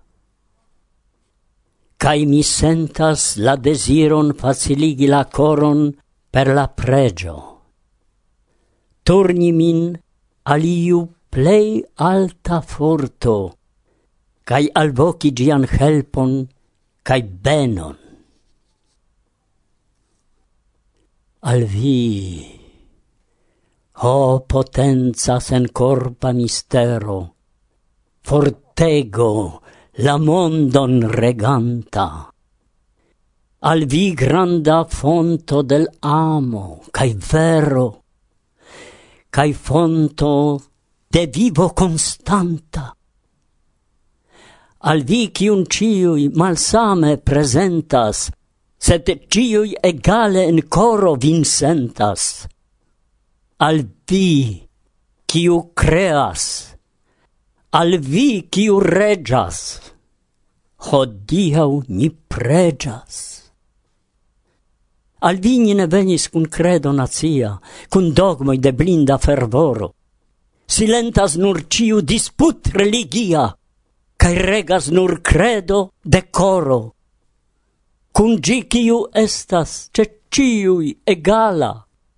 Cae mi sentas la desiron faciligi la coron per la pregio. Turni min aliu plei alta forto, cae alvoci gian helpon, cae benon. Al vi, ho potenza sen corpa mistero, fortego la mondon reganta, al vi granda fonto del amo, cae vero, cae fonto de vivo constanta. Al vi cium ciui malsame presentas, sed ciui egale in coro vin sentas. Al vi ciu creas, al vi ciu regas, hodiau mi pregas. Al vi ne venis cun credo nazia, cun dogmoi de blinda fervoro. Silentas nur ciu disput religia, cae regas nur credo decoro. Cun gi ciu estas ce ciui egala.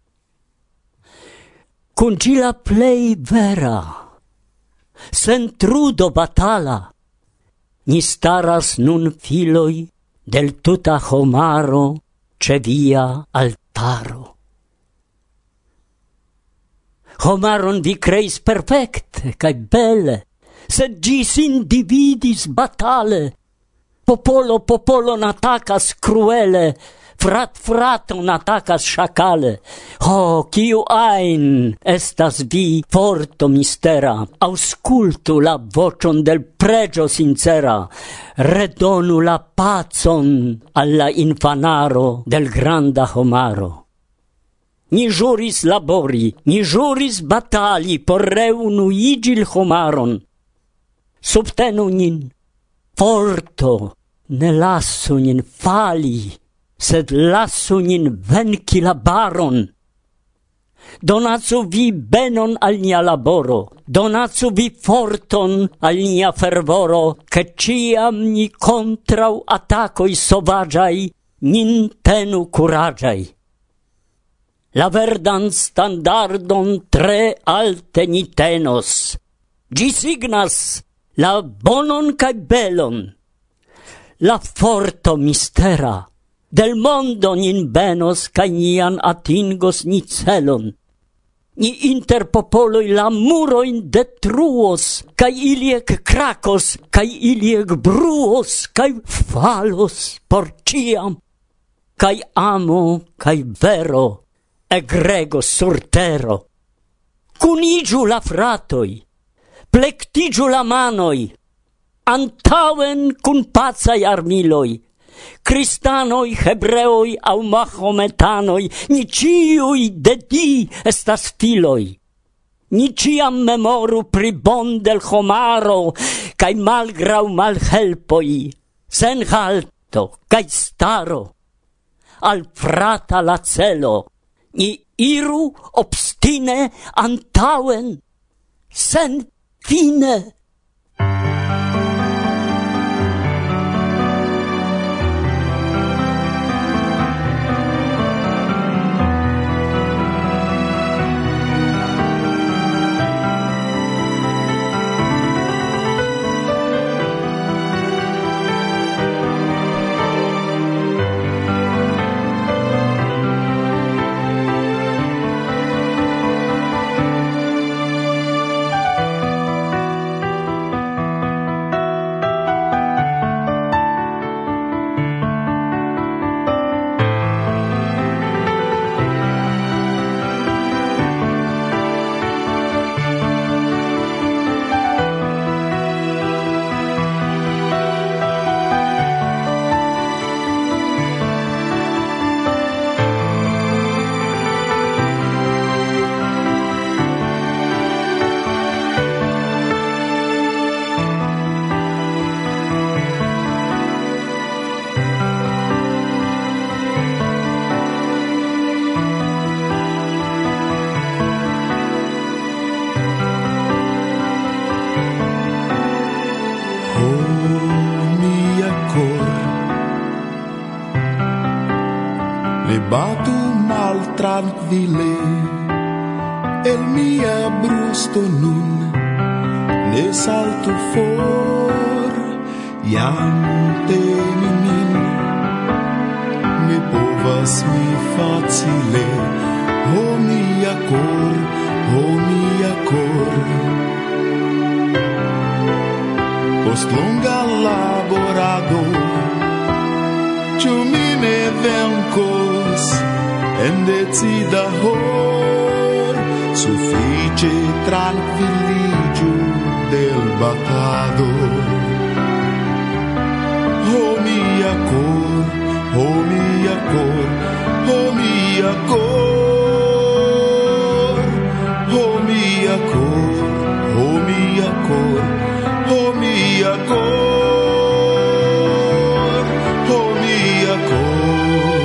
Cun gi la plei vera, sen trudo batala, ni staras nun filoi del tuta homaro ce via altaro. Homaron vi creis perfecte, cae belle, sed gis individis batale. Popolo popolon attacas cruele, frat fraton attacas shakale. Ho, kiu ein estas vi forto mistera, auscultu la vocion del pregio sincera, redonu la pacon alla infanaro del granda homaro. Ni juris labori, ni juris batali por reunuigi il homaron. Subtenu nin, forto, ne lassu nin fali, sed lassu nin venci la baron. Donatsu vi benon al nia laboro, donatsu vi forton al nia fervoro, che ciam ni contrau attacoi sovagiai, nin tenu curagiai. La verdan standardon tre alte ni tenos, gi signas la bonon cae belon, la forto mistera, del mondo nin benos cae nian atingos ni celon. Ni inter popoloi la muroin detruos, cae iliec cracos, cae iliec bruos, cae falos por ciam, cae amo, cae vero, egregos sur tero. Cunigiu la fratoi, plectigiu la manoi, antauen cun pazai armiloi, Cristanoi, hebreoi au mahometanoi, ni ciui de di estas filoi. Ni ciam memoru pri bon del homaro, cae malgrau malhelpoi, sen halto, cae staro. Al frata la celo, ni iru obstine antauen, sen fine. Batu mal tranquille, el mia brusto nun, ne saltu for, jam teni min, ne povas mi facile, o mia cor, o mia cor. Post longa laborado, ciu mi ne vencos, en decida hor, suffice tranquilligiu del batado. Oh mia cor, oh mia cor, oh mia cor, oh mia cor, oh mia cor, oh mia cor, oh mia cor.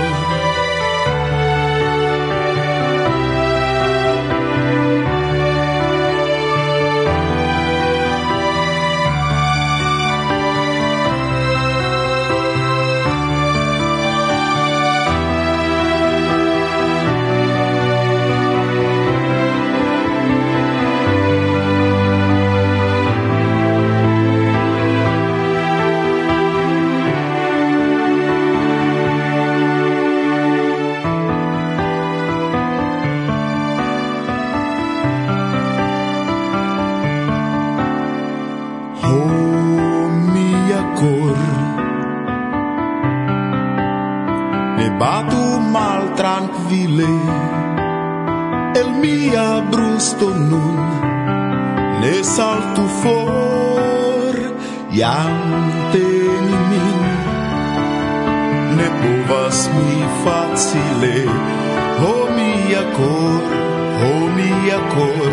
trankvile el mia brusto nun ne saltu for jam teni min ne povas mi facile mia cor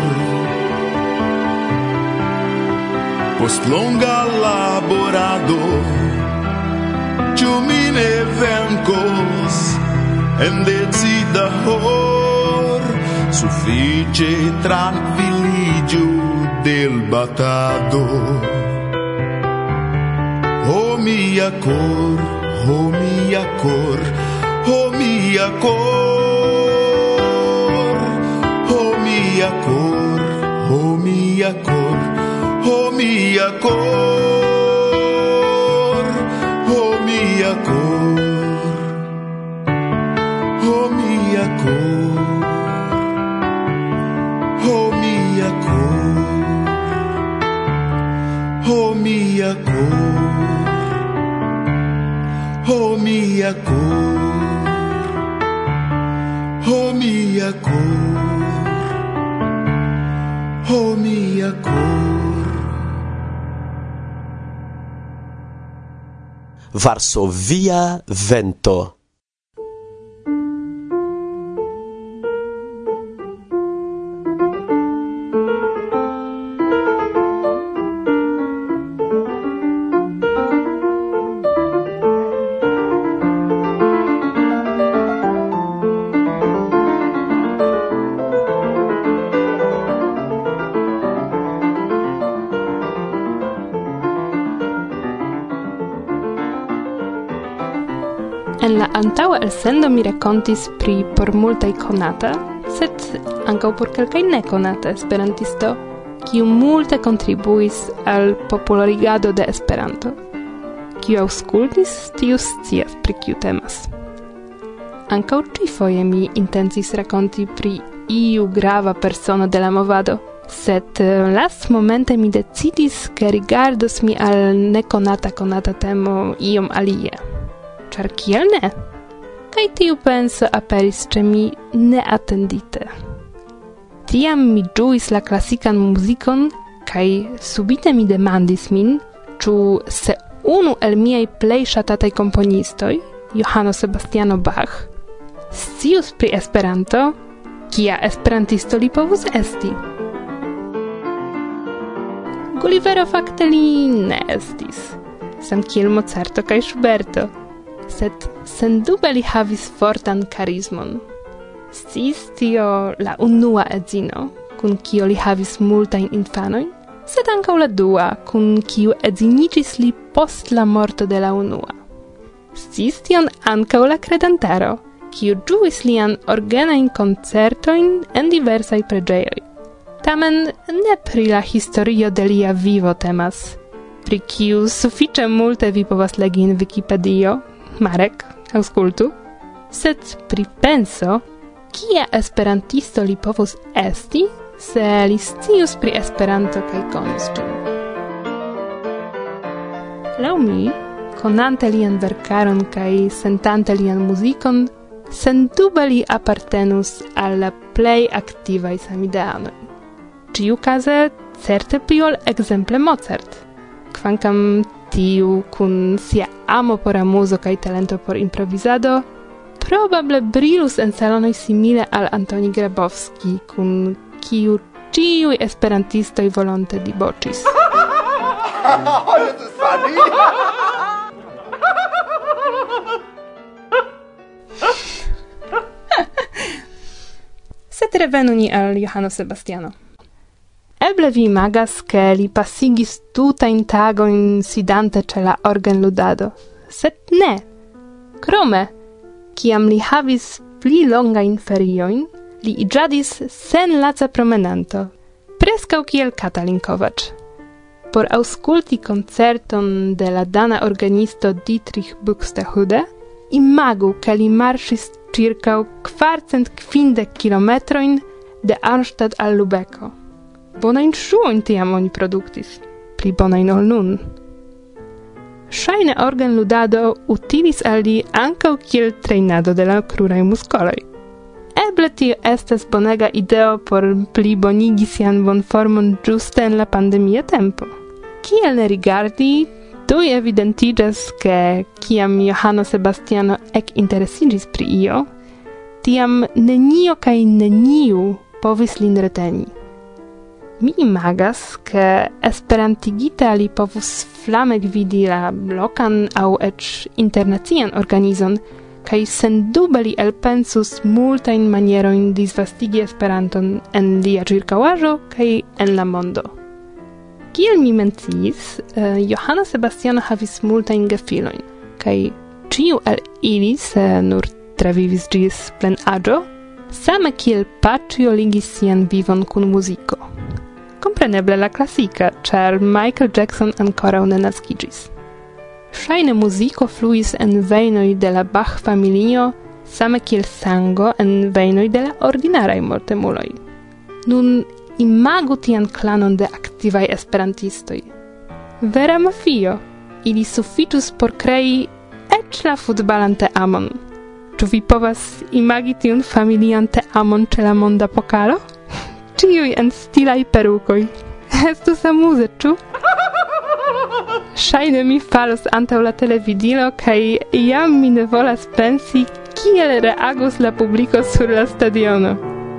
post longa laborado ciu mi ne vencos en decida hor suffice tranquilligio del batado mia cor mia cor mia cor mia cor mia cor mia cor mia cor mia cor mia cor mia cor mia cor mia cor mia cor Varsovia vento. En la antaŭa elsendo mi rakontis pri por multaj konata, sed ankaŭ por kelkaj nekonata esperantisto, kiu multe kontribuis al popularigado de Esperanto. Kiu aŭskultis, tiu scias pri kiu temas. Ankaŭ ĉifoje mi intencis rakonti pri iu grava persono de la movado, sed lastmomente mi decidis, ke rigardos mi al nekonata konata temo iom alie. Ĉar kiel ne? Kaj tiu penso aperis ĉe mi neatendite. Tiam mi ĝuis la klasikan muzikon kaj subite mi demandis min, ĉu se unu el miaj plej ŝatataj komponistoj, Johano Sebastiano Bach, scius pri Esperanto, kia esperantisto li povus esti. Gullivero fakte li ne estis, samkiel Mozarto kaj Schuberto, sed sendube li havis fortan karismon. Sciis tio la unua edzino, kun kiu li havis multajn infanojn, sed ankaŭ la dua, kun kiu edziniĝis li post la morto de la unua. Sciis tion ankaŭ la kredantaro, kiu ĝuis lian orgenajn koncertojn en diversaj preĝejoj. Tamen ne pri la historio de lia vivo temas, pri kiu sufiĉe multe vi povas legi en Wikipedio, Marek, aŭskultu, sed pri penso, kia esperantisto li povus esti, se li scius pri Esperanto kaj konus ĝin. Laŭ mi, konante lian verkaron kaj sentante lian muzikon, sendube li apartenus al la plej aktivaj samideanoj. Ĉiukaze certe pli ol ekzemple Mozart, kvankam tiu kun sia amo por amuzo kaj talento por improvizado probable brilus en salonoj simile al Antoni Grabowski, kun kiu ĉiuj esperantistoj volonte diboĉis. Sed revenu ni al Johano Sebastiano. Eble vi imagas, ke li pasigis tutajn tagojn sidante ĉe la orgenludado, sed ne. Krome, kiam li havis pli longajn feriojn, li iĝadis senlaca promenanto, preskaŭ kiel Katalin Kovacs. Por aŭskulti koncerton de la dana organisto Dietrich Buxtehude, imagu, ke li marŝis ĉirkaŭ 450 kilometrojn de Arnstadt al Lubeko. Bonajn ŝuojn tiam oni produktis, pli bonajn ol nun. Ŝajne orgenludado utilis al li ankaŭ kiel trejnado de la kruraj muskoloj. eble tio estas bonega ideo por plibonigi sian bonformon ĝuste en la pandemia tempo. Kiel ne rigardi, tuj evidentiĝas, ke kiam Johano Sebastiano interesiĝis pri io, tiam nenio kaj neniu povis lin reteni. Mi imagas, ke esperantigita li povus flame gvidi la lokan aŭ eĉ internacian organizon, kaj sendube li elpensus multajn manierojn disvastigi Esperanton en lia ĉirkaŭaĵo kaj en la mondo. Kiel mi menciis, Johano Sebastiano havis multajn gefilojn, kaj ĉiu el ili, se nur travivis ĝis plenaĝo, same kiel paĉjo ligis sian vivon kun muziko. Kompreneble la klasika, ĉar Michael Jackson ankoraŭ ne naskiĝis. Ŝajne muziko fluis en vejnoj de la Bach-familio, same kiel sango en vejnoj de la ordinaraj mortemuloj. Nun imagu tian klanon de aktivaj esperantistoj. Vera mafio, ili sufiĉus por krei eĉ la futbalan teamon. Ĉu vi povas imagi tiun familian teamon ĉe la monda pokalo? Ĉiuj en stilaj perukoj. Estus amuze, ĉu? Ŝajne mi falos antaŭ la televidilo kaj jam mi ne volas pensi, kiel reagos la publiko sur la stadiono.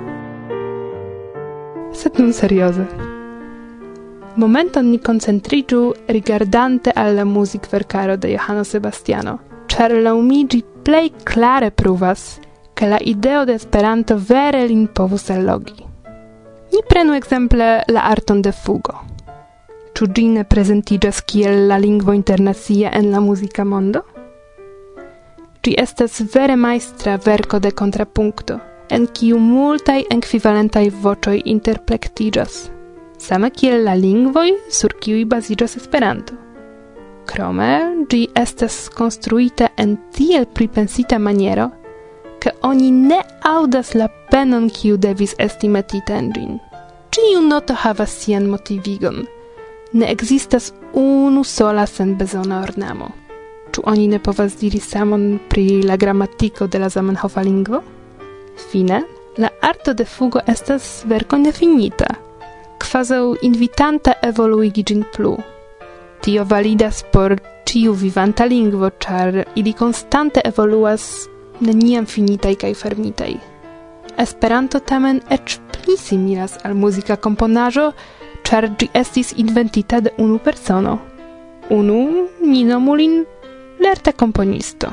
Sed nun serioze. Momenton ni koncentriĝu rigardante al la muzikverkaro de Johano Sebastiano, ĉar laŭ mi ĝi plej klare pruvas, ke la ideo de Esperanto vere lin povus allogi. Ni prenu ekzemple la arton de fugo. Ĉu ĝi ne prezentiĝas kiel la lingvo internacia en la muzika mondo? Ĝi estas vere majstra verko de kontrapunkto, en kiu multaj ekvivalentaj voĉoj interplektiĝas, same kiel la lingvoj, sur kiuj baziĝas Esperanto. Krome, ĝi estas konstruita en tiel pripensita maniero, ke oni ne aŭdas la penon, kiu devis esti metita en ĝin. Ĉiu noto havas sian motivigon. Ne ekzistas unu sola senbezona ornamo. Ĉu oni ne povas diri samon pri la gramatiko de la Zamenhofa lingvo? Fine, la arto de fugo estas verko nefinita, kvazaŭ invitanta evoluigi ĝin plu. Tio validas por ĉiu vivanta lingvo, ĉar ili konstante evoluas, neniam finitaj kaj fermitaj. Esperanto tamen eĉ pli similas al muzika komponaĵo, ĉar ĝi estis inventita de unu persono. Unu, ni nomu lin lerta komponisto.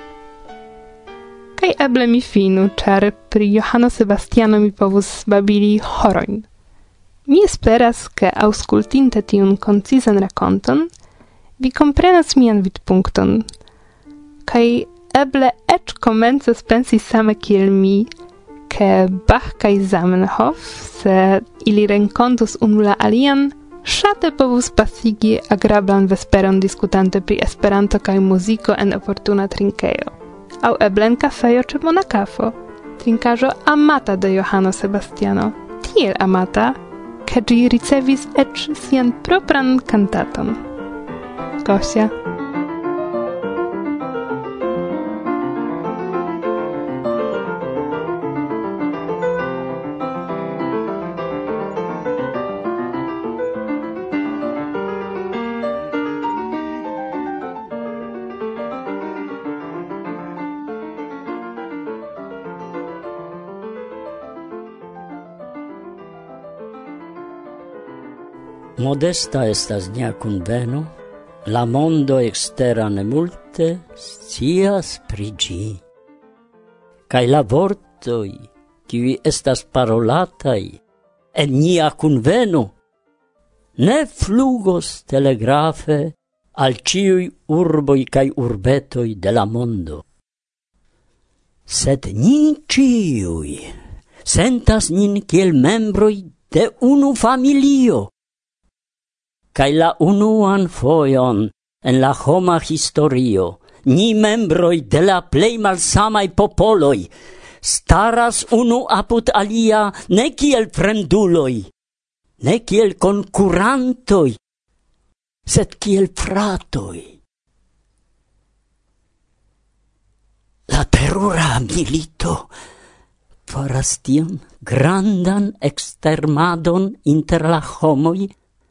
Kaj eble mi finu, ĉar pri Johano Sebastiano mi povus babili horojn. Mi esperas, ke aŭskultinte tiun koncizan rakonton, vi komprenas mian vidpunkton, kaj eble eĉ komencos pensi same kiel mi, ke Bach kaj Zamenhof, se ili renkontus unu la alian, ŝate povus pasigi agrablan vesperon diskutante pri Esperanto kaj muziko en oportuna trinkejo. Aŭ eble en kafejo ĉe bona kafo, trinkaĵo amata de Johano Sebastiano, tiel amata, ke ĝi ricevis eĉ sian propran kantaton. Gosia. Modesta estas nia kunveno, la mondo ekstera ne multe scias pri ĝi. Kaj la vortoj, kiuj estas parolataj en nia kunveno, ne flugos telegrafe al ĉiuj urboj kaj urbetoj de la mondo. Sed ni ĉiuj sentas nin kiel membroj de unu familio, kaj la unuan fojon en la homa historio, ni membroj de la plej malsamaj popoloj staras unu apud alia ne kiel fremduloj, ne kiel konkurantoj, sed kiel fratoj. La terura milito faras tion grandan extermadon inter la homoi?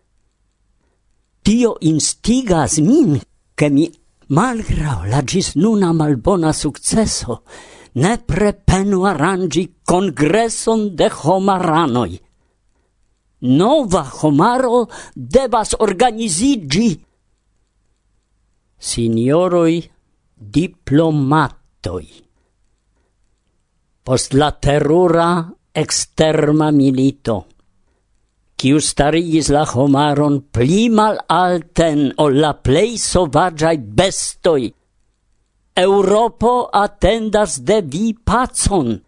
Tio instigas min, che mi, malgrau la gis nuna malbona successo, nepre penu arrangi congresson de homaranoi. Nova homaro devas organizigi. Signoroi diplomatoi. Post la terrora exterma milito, quiu starigis la homaron pli mal alten ol la plei sovagiai bestoi, Europo attendas de vi pacon.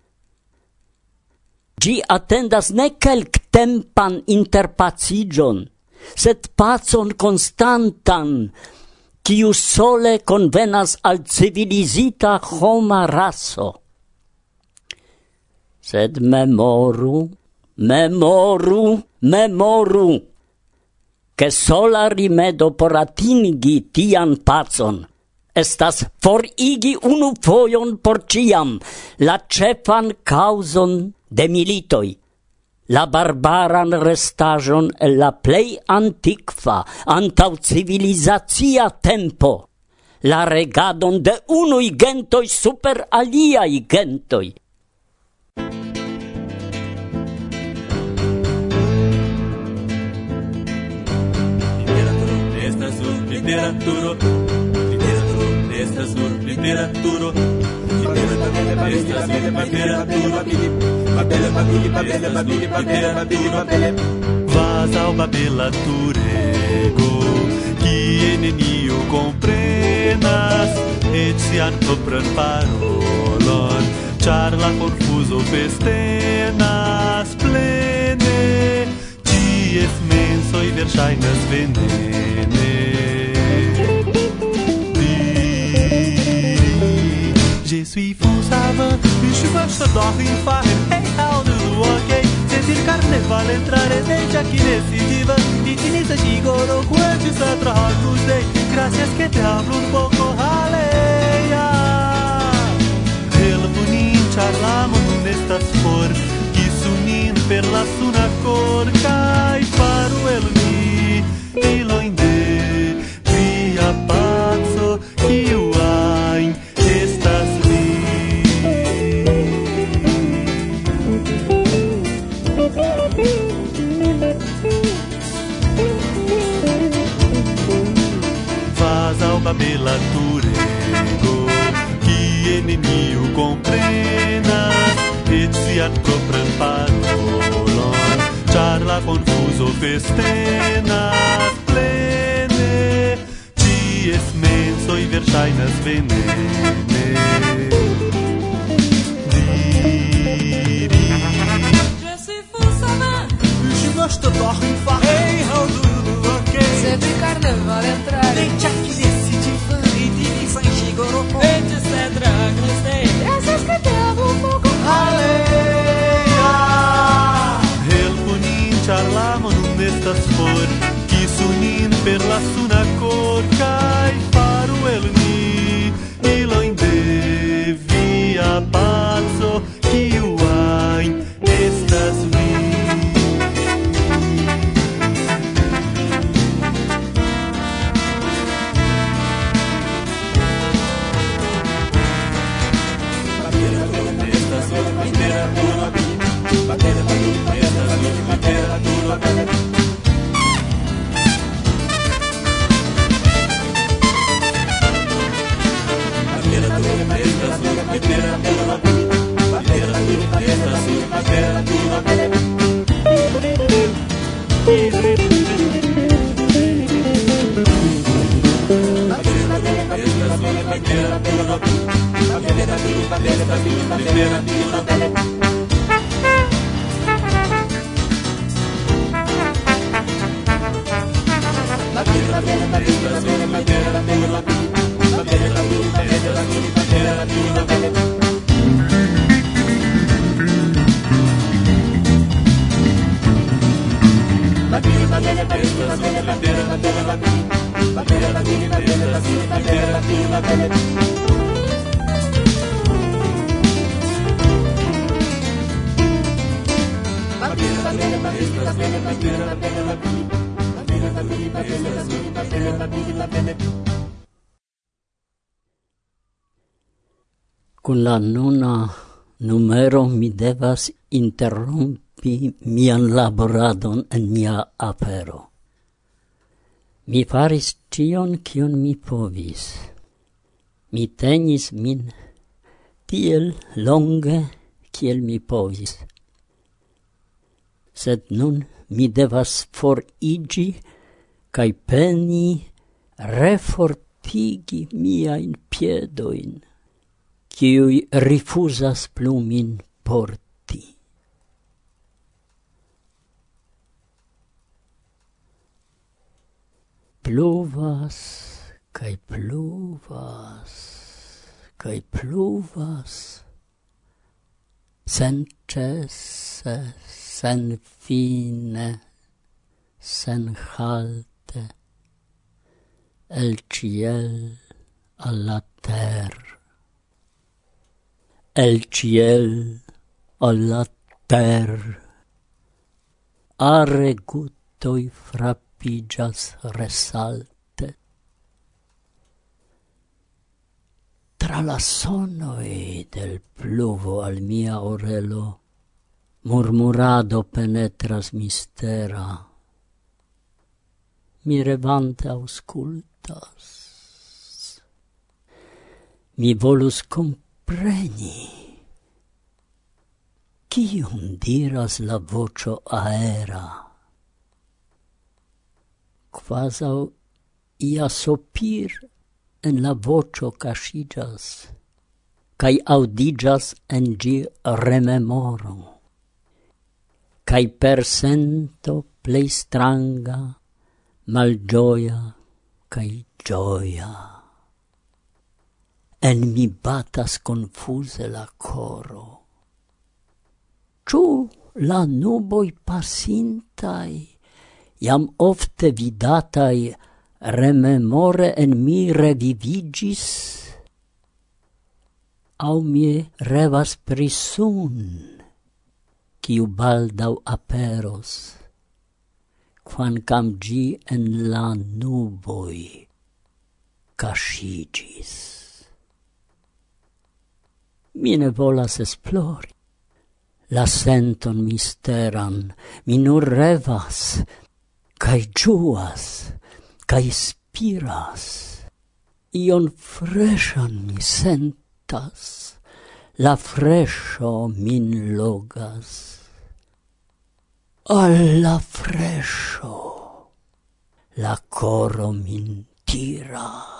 Gi attendas ne kelk tempan interpacigion, sed pacon constantan, quiu sole convenas al civilizita homa raso. Sed memoru, che sola rimedo por atingi tian pacon estas forigi unu foion por ciam la cefan causon de militoi, la barbaran restajon el la plei antiqua antau civilizazia tempo, la regadon de unui gentoi super aliai gentoi. Literaturo, estas nur literaturo, vas ao babelaturego, que neniu comprenas, et sian propran parolon, char la confuso festenas plene, ties mensoi verŝajnas venene. Je suis fou savant, je gosto d'orrin farren, hey how do you ok? Sentir carnaval entrare desde aqui nesse divan, e tinisa gigoro quanto sa tragos dei, gracias que te hablo un poco aleia. Telefonin charlamos nestas for, que sunin per la suna cor, cai para o elmi, e lo inde, via pazzo, que o ain, estas vas ao babelaturego, que neniu comprenas, et sian propran parolon, char la confuso festenas plene, ties mensoi verŝajnas venene. Gosto d'orrin farren, hey how do you do ok? Sempre carnaval entrar, desde aqui nesse divan, e tinisa gigoro Ete cedra grostei, gracias que te amo un poco aleia. Helponin charlamos nestas for, que sunin per la suna cor, cai para o elmi, e lo inde via pazzo, que o ain estas vi. Con la nuna numero mi devas interrompi mian laboradon en mia apero. Mi faris cion cion mi povis. Mi tenis min tiel longe kiel mi povis. Sed nun mi devas forigi kai peni refortigi miain piedoin, kiui rifusas plu min porti. Pluvas, kai pluvas, kai pluvas, sen cesse, sen fine, sen halte, el ciel alla terra. El ciel alla terra, are gutoi frappigas resalte. Tra la sonoi del pluvo al mia orelo, murmurado penetras mistera. Mi revante auscultas. Mi volus compreni. Kion diras la vocio aera? Quasau ia sopir en la vocio cascigas, kai audigas en gi rememoro, kai per sento plei stranga, malgioia, kai gioia. En mi batas confuse la coro. Ciu la nuboi passintai, iam ofte vidatai, rememore en mi revivigis? Au mi revas prisun, ciu baldau aperos, quancam gi en la nuboi cascigis. Mi ne volas esplori la senton misteran, mi nur revas, cae giuas, cae spiras. Ion freŝan mi sentas, la freŝo min logas. Al la freŝo la coro min tiras.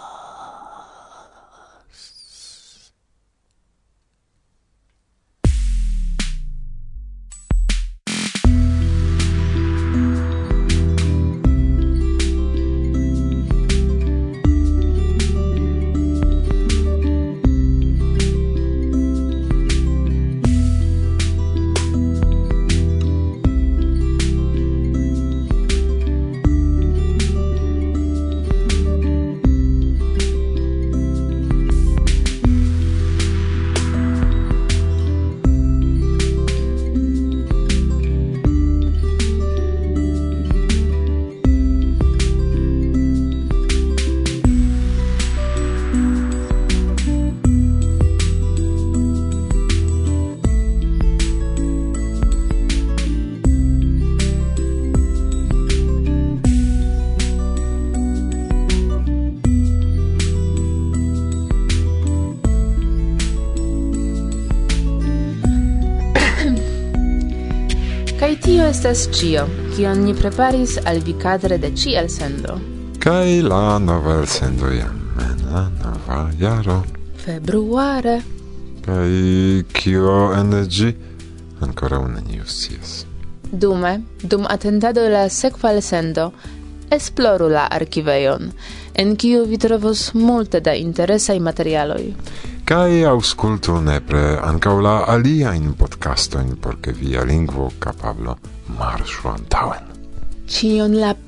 Tio estas cio, kion ni preparis al vi kadre de ci elsendo. Kaj la nova elsendo jam en la nova jaro. Februare. Kaj kio en ĝi? Ankoraŭ neniu scias. Dume, dum atendado la sekva elsendo, esploru la arkivejon, en kiu vi trovos multe da interesaj materialoj. Kai auscultu nepre ankaŭ la aliajn podcastojn, por ke via lingvo kapablo marŝu antaŭen. Ĉion la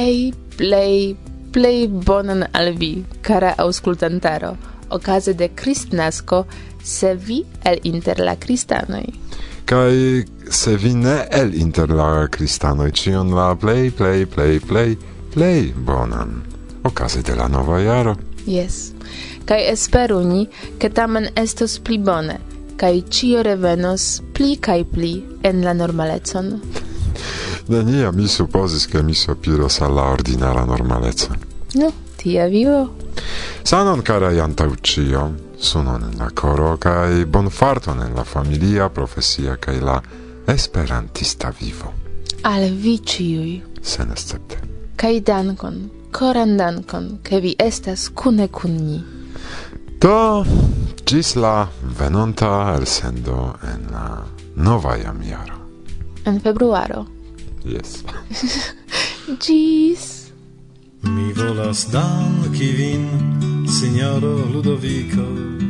plej bonan al vi, kara aŭskultantaro, okaze de Kristnasko, se vi el inter la kristanoj. Kai se vi ne el inter la cristanoi cion la play bonan okaze de la nova jaro. Yes. Kai esperu ni, ke tamen estos pli bone, kai cio revenos pli kai pli en la normalecon. Nenia mi supposis che mi sopiros alla ordinara normaleco. No, tia vivo. Sanon carai antau cio, sunon en la coro, kai bonfarton en la familia, profesia, kai la esperantista vivo. Al vi ciui. Sen escepte. Kai dankon, koran dankon, ke vi estas kune kun ni. Do, gis la venonta elsendo en la nova jam jaro. En februaro. Yes. Gis. Mi volas danki vin, signoro Ludovico.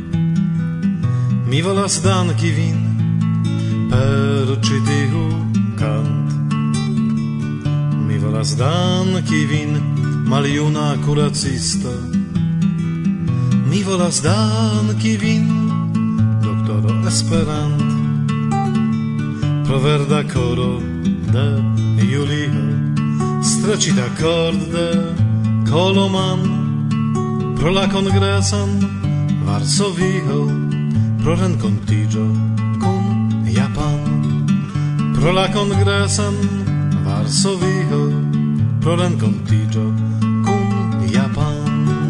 Mi volas danki vin per ĉi tiu kant. Mi volas danki vin, maljuna kuracisto. Mi volas danki vin, doktoro Esperant, pro verda koro de Julio, strecita cord de Koloman, pro la kongreson Varsovio, pro renkontiĝo kun Japan, pro la kongreson Varsovio, pro renkontiĝo kun Japan.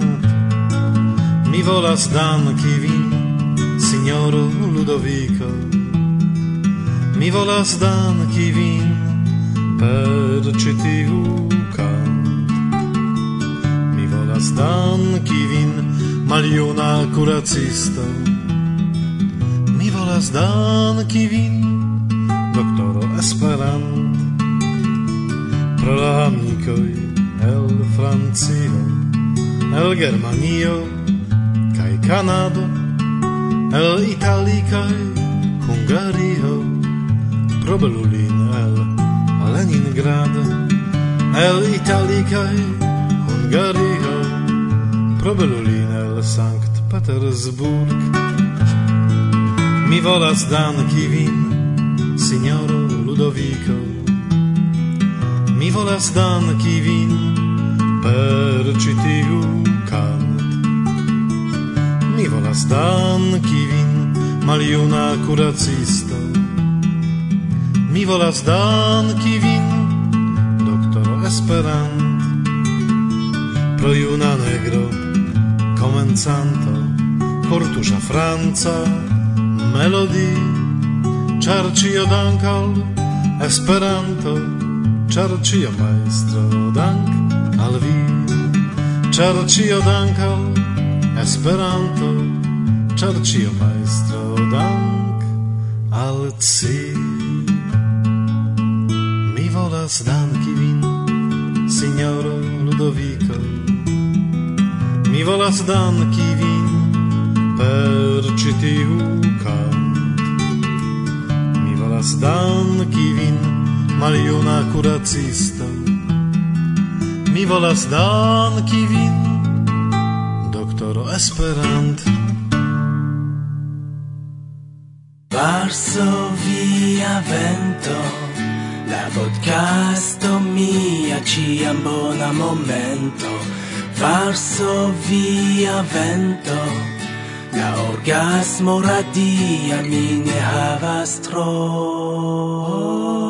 Mi volas danki vin, signoro Ludovico. Mi volas danki vin per ĉi tiu kant. Mi volas danki vin, maljuna kuracisto. Mi volas danki vin, doktoro Esperant, pro la amikoj el Francio, el Germanio, Kanado, el Italii kaj Hungario, pro Berlin el Leningrad, el Italii kaj Hungario, pro Berlin el Sankt Petersburg. Mi volas danki vin, signoro Ludovico. Mi volas danki vin per ĉi tiu kant. Mi volas danki vin, maljuna kuracisto. Mi volas danki vin, doktoro Esperant, pro juna negro, komencanto, kortuŝa franca melodi, ĉar ĉio dank al Esperanto, ĉar ĉio majstro dank al vi, ĉar ĉio dank al Esperanto, ĉar ĉio majstro dank al ci. Mi volas danki vin, signoro Ludovico. Mi volas danki vin per ĉi tiu kant. Mi volas danki vin, maljuna kuracisto. Mi volas danki vin, doktoro Esperant. Varsovia vento, la podcasto mia ciam bona momento. Varsovia vento, la orgasmo radia mi ne havas tro.